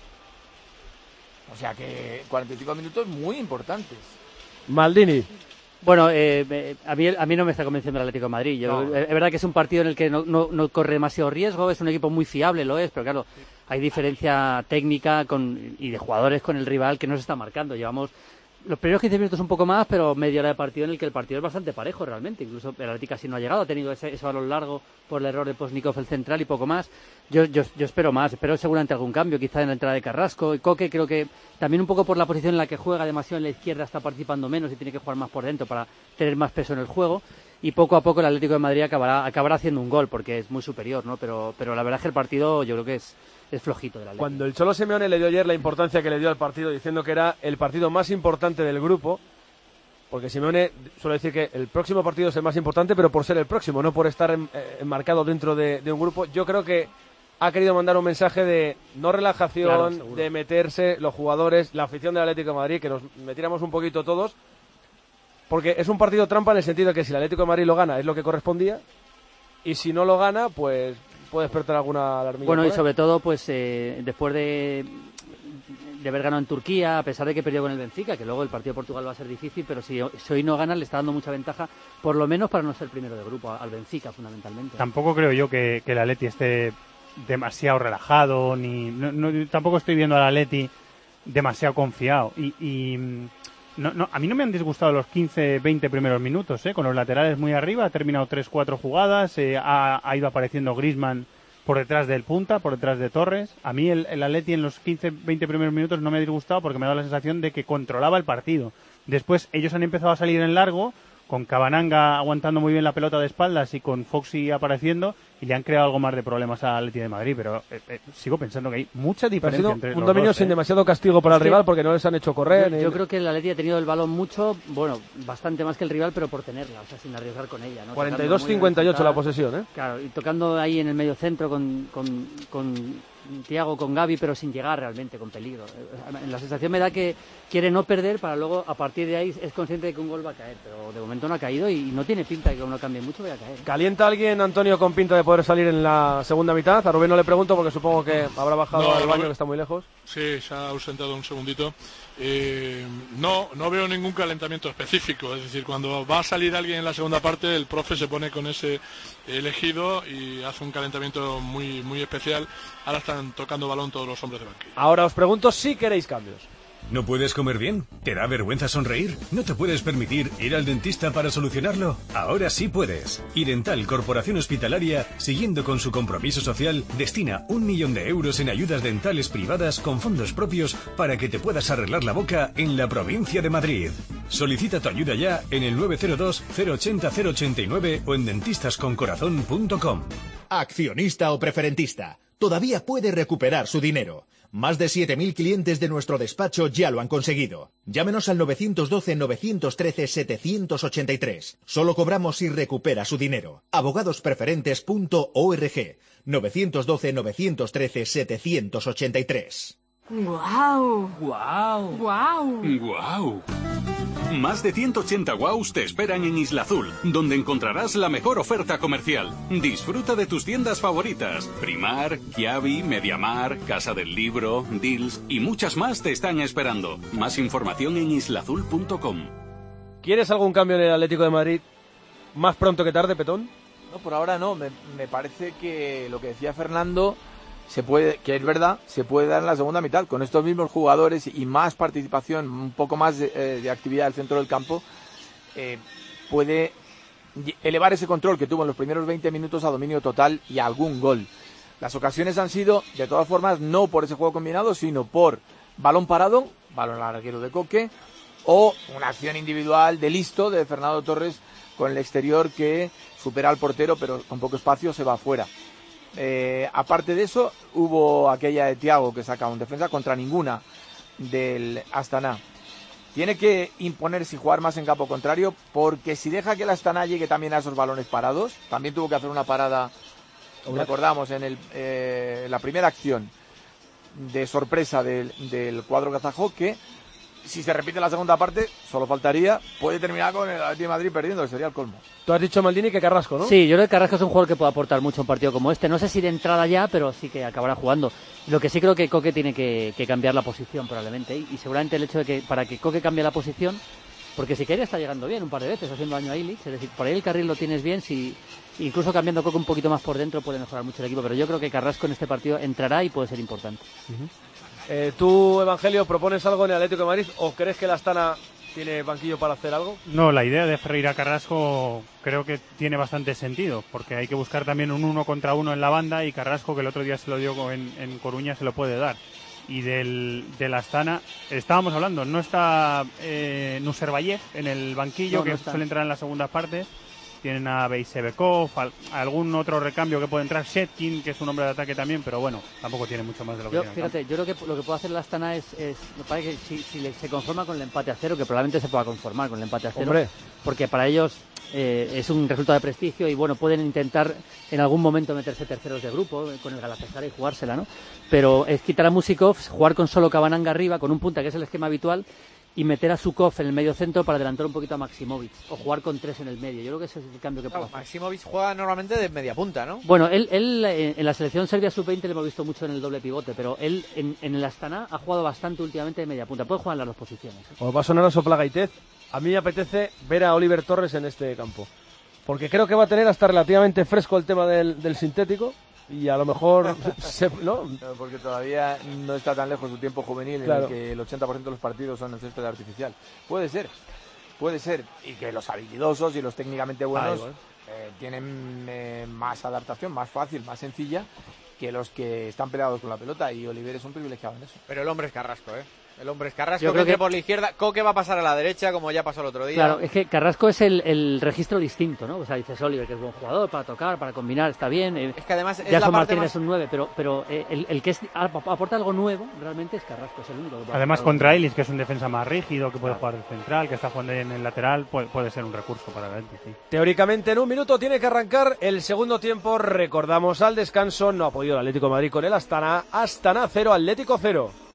O sea que cuarenta y cinco minutos muy importantes. Maldini. Bueno, eh, a, mí, a mí no me está convenciendo el Atlético de Madrid. Yo, No. Es verdad que es un partido en el que no, no, no corre demasiado riesgo, es un equipo muy fiable, lo es, pero claro, hay diferencia técnica con, y de jugadores con el rival que no se está marcando. Llevamos los primeros quince minutos un poco más, pero media hora de partido en el que el partido es bastante parejo realmente. Incluso el Atlético casi no ha llegado, ha tenido ese, ese balón largo por el error de Postnikov, el central, y poco más. Yo, yo, yo espero más, espero seguramente algún cambio, quizá en la entrada de Carrasco y Coque. Creo que también un poco por la posición en la que juega, demasiado en la izquierda, está participando menos y tiene que jugar más por dentro para tener más peso en el juego. Y poco a poco el Atlético de Madrid acabará, acabará haciendo un gol porque es muy superior, ¿no? Pero, pero la verdad es que el partido yo creo que es, es flojito del Atlético. Cuando el Cholo Simeone le dio ayer la importancia que le dio al partido, diciendo que era el partido más importante del grupo, porque Simeone suele decir que el próximo partido es el más importante, pero por ser el próximo, no por estar en, eh, enmarcado dentro de, de un grupo. Yo creo que ha querido mandar un mensaje de no relajación, Claro, de meterse los jugadores, la afición del Atlético de Madrid, que nos metiéramos un poquito todos, porque es un partido trampa en el sentido de que si el Atlético de Madrid lo gana es lo que correspondía, y si no lo gana, pues puede despertar alguna alarmilla. Bueno, por y ahí. sobre todo, pues eh, después de, de haber ganado en Turquía, a pesar de que perdió con el Benfica, que luego el partido de Portugal va a ser difícil, pero si, si hoy no gana le está dando mucha ventaja, por lo menos para no ser primero de grupo, al Benfica fundamentalmente. Tampoco creo yo que, que el Atleti esté demasiado relajado, ni no, no, tampoco estoy viendo al Atleti demasiado confiado. Y, y no, no, a mí no me han disgustado los quince veinte primeros minutos, ¿eh? Con los laterales muy arriba, ha terminado tres cuatro jugadas, eh, ha, ha ido apareciendo Griezmann por detrás del punta, por detrás de Torres. A mí el, el Atleti en los quince veinte primeros minutos no me ha disgustado porque me ha dado la sensación de que controlaba el partido. Después ellos han empezado a salir en largo, con Cabananga aguantando muy bien la pelota de espaldas y con Foxy apareciendo, y le han creado algo más de problemas al Atleti de Madrid, pero eh, eh, sigo pensando que hay mucha Pero ha diferencia sido entre un los dominio dos, sin ¿eh? demasiado castigo para Es el que rival porque no les han hecho correr. Yo, ni- yo creo que el Atleti ha tenido el balón mucho, bueno, bastante más que el rival, pero por tenerla, o sea, sin arriesgar con ella, ¿no? cuarenta y dos cincuenta y ocho la posesión, ¿eh? Claro, y tocando ahí en el medio centro con, con, con Thiago con Gavi, pero sin llegar realmente con peligro. La sensación me da que quiere no perder para luego, a partir de ahí, es consciente de que un gol va a caer, pero de momento no ha caído y no tiene pinta de que uno cambie mucho, vaya a caer. ¿Calienta alguien, Antonio, con pinta de poder salir en la segunda mitad? A Rubén no le pregunto porque supongo que habrá bajado no, al baño, no, que está muy lejos. Sí, se ha ausentado un segundito. Eh, no, no veo ningún calentamiento específico, es decir, cuando va a salir alguien en la segunda parte, el profe se pone con ese elegido y hace un calentamiento muy, muy especial. Ahora están tocando balón todos los hombres de banquillo. Ahora os pregunto si queréis cambios. ¿No puedes comer bien? ¿Te da vergüenza sonreír? ¿No te puedes permitir ir al dentista para solucionarlo? Ahora sí puedes. Idental Corporación Hospitalaria, siguiendo con su compromiso social, destina un millón de euros en ayudas dentales privadas con fondos propios para que te puedas arreglar la boca en la provincia de Madrid. Solicita tu ayuda ya en el nueve cero dos, cero ochenta, cero ochenta y nueve o en dentistasconcorazón punto com. Accionista o preferentista, todavía puede recuperar su dinero. Más de siete mil clientes de nuestro despacho ya lo han conseguido. Llámenos al nueve uno dos, nueve uno tres, siete ocho tres. Solo cobramos si recupera su dinero. abogados preferentes punto org. nueve uno dos, nueve uno tres, siete ocho tres. ¡Guau! ¡Guau! ¡Guau! ¡Guau! Más de ciento ochenta guaus te esperan en Isla Azul, donde encontrarás la mejor oferta comercial. Disfruta de tus tiendas favoritas. Primar, Kiabi, Mediamar, Casa del Libro, Deals y muchas más te están esperando. Más información en isla azul punto com. ¿Quieres algún cambio en el Atlético de Madrid más pronto que tarde, Petón? No, por ahora no. Me, me parece que lo que decía Fernando, se puede, que es verdad, se puede dar en la segunda mitad con estos mismos jugadores y más participación, un poco más de, eh, de actividad del centro del campo, eh, puede elevar ese control que tuvo en los primeros veinte minutos a dominio total y a algún gol. Las ocasiones han sido, de todas formas, no por ese juego combinado, sino por balón parado, balón al larguero de Coque, o una acción individual de listo de Fernando Torres con el exterior que supera al portero, pero con poco espacio se va afuera. Eh, aparte de eso, hubo aquella de Thiago que saca un defensa contra ninguna del Astana. Tiene que imponerse y jugar más en campo contrario, porque si deja que el Astana llegue también a esos balones parados, también tuvo que hacer una parada, recordamos, en el, eh, la primera acción de sorpresa del, del cuadro kazajo, que si se repite la segunda parte, solo faltaría, puede terminar con el Atlético de Madrid perdiendo, que sería el colmo. Tú has dicho, Maldini, que Carrasco, ¿no? Sí, yo creo que Carrasco es un jugador que puede aportar mucho a un partido como este. No sé si de entrada ya, pero sí que acabará jugando. Lo que sí creo que Coque tiene que, que cambiar la posición probablemente. Y, y seguramente el hecho de que para que Coque cambie la posición, porque si quiere está llegando bien un par de veces, haciendo daño a Illich. Es decir, por ahí el carril lo tienes bien, si incluso cambiando Coque un poquito más por dentro puede mejorar mucho el equipo. Pero yo creo que Carrasco en este partido entrará y puede ser importante. Uh-huh. Eh, ¿Tú, Evangelio, propones algo en el Atlético de Madrid o crees que el Astana tiene banquillo para hacer algo? No, la idea de Ferreira Carrasco creo que tiene bastante sentido, porque hay que buscar también un uno contra uno en la banda y Carrasco, que el otro día se lo dio en, en Coruña, se lo puede dar. Y del, del Astana, estábamos hablando, no está eh, Nuserbayev en el banquillo, no, que no suele entrar en las segundas partes. Tienen a Beisebekov, algún otro recambio que puede entrar, Shetkin, que es un hombre de ataque también, pero bueno, tampoco tiene mucho más de lo que yo, tiene. Fíjate, yo creo que lo que puede hacer el Astana es, es me parece que si, si le, se conforma con el empate a cero, que probablemente se pueda conformar con el empate a cero, Hombre. porque para ellos eh, es un resultado de prestigio y bueno, pueden intentar en algún momento meterse terceros de grupo con el Galatasaray y jugársela, ¿no? Pero es quitar a Musikov, jugar con solo Kabananga arriba, con un punta, que es el esquema habitual, y meter a Sukov en el medio centro para adelantar un poquito a Maximovic, o jugar con tres en el medio. Yo creo que ese es el cambio que claro, puede hacer. Maximovic juega normalmente de media punta, ¿no? Bueno, él, él en la selección Serbia sub veinte le hemos visto mucho en el doble pivote, pero él en, en el Astana ha jugado bastante últimamente de media punta. Puede jugar en las dos posiciones. ¿eh? Como va a sonar a Soplaga y Tez, a mí me apetece ver a Oliver Torres en este campo, porque creo que va a tener hasta relativamente fresco el tema del, del sintético. Y a lo mejor, se, ¿no? Porque todavía no está tan lejos su tiempo juvenil, claro, en el que el ochenta por ciento de los partidos son en césped artificial. Puede ser, puede ser. Y que los habilidosos y los técnicamente buenos ah, eh, tienen eh, más adaptación, más fácil, más sencilla que los que están peleados con la pelota. Y Oliver es un privilegiado en eso. Pero el hombre es Carrasco, ¿eh? El hombre es Carrasco, Yo que creo entre que- por la izquierda. Coque va a pasar a la derecha, como ya pasó el otro día. Claro, es que Carrasco es el, el registro distinto, ¿no? O sea, dices Oliver, que es buen jugador para tocar, para combinar, está bien. Eh, Es que además es ya la son parte Martínez más- es un nueve, pero, pero eh, el, el que es, aporta algo nuevo realmente es Carrasco, es el único. que puede Además, aportar contra algo. Ellis, que es un defensa más rígido, que puede jugar de central, que está jugando en el lateral, puede, puede ser un recurso para el Betis, sí. Teóricamente en un minuto tiene que arrancar el segundo tiempo. Recordamos al descanso, no ha podido el Atlético de Madrid con el Astana. Astana cero, Atlético cero.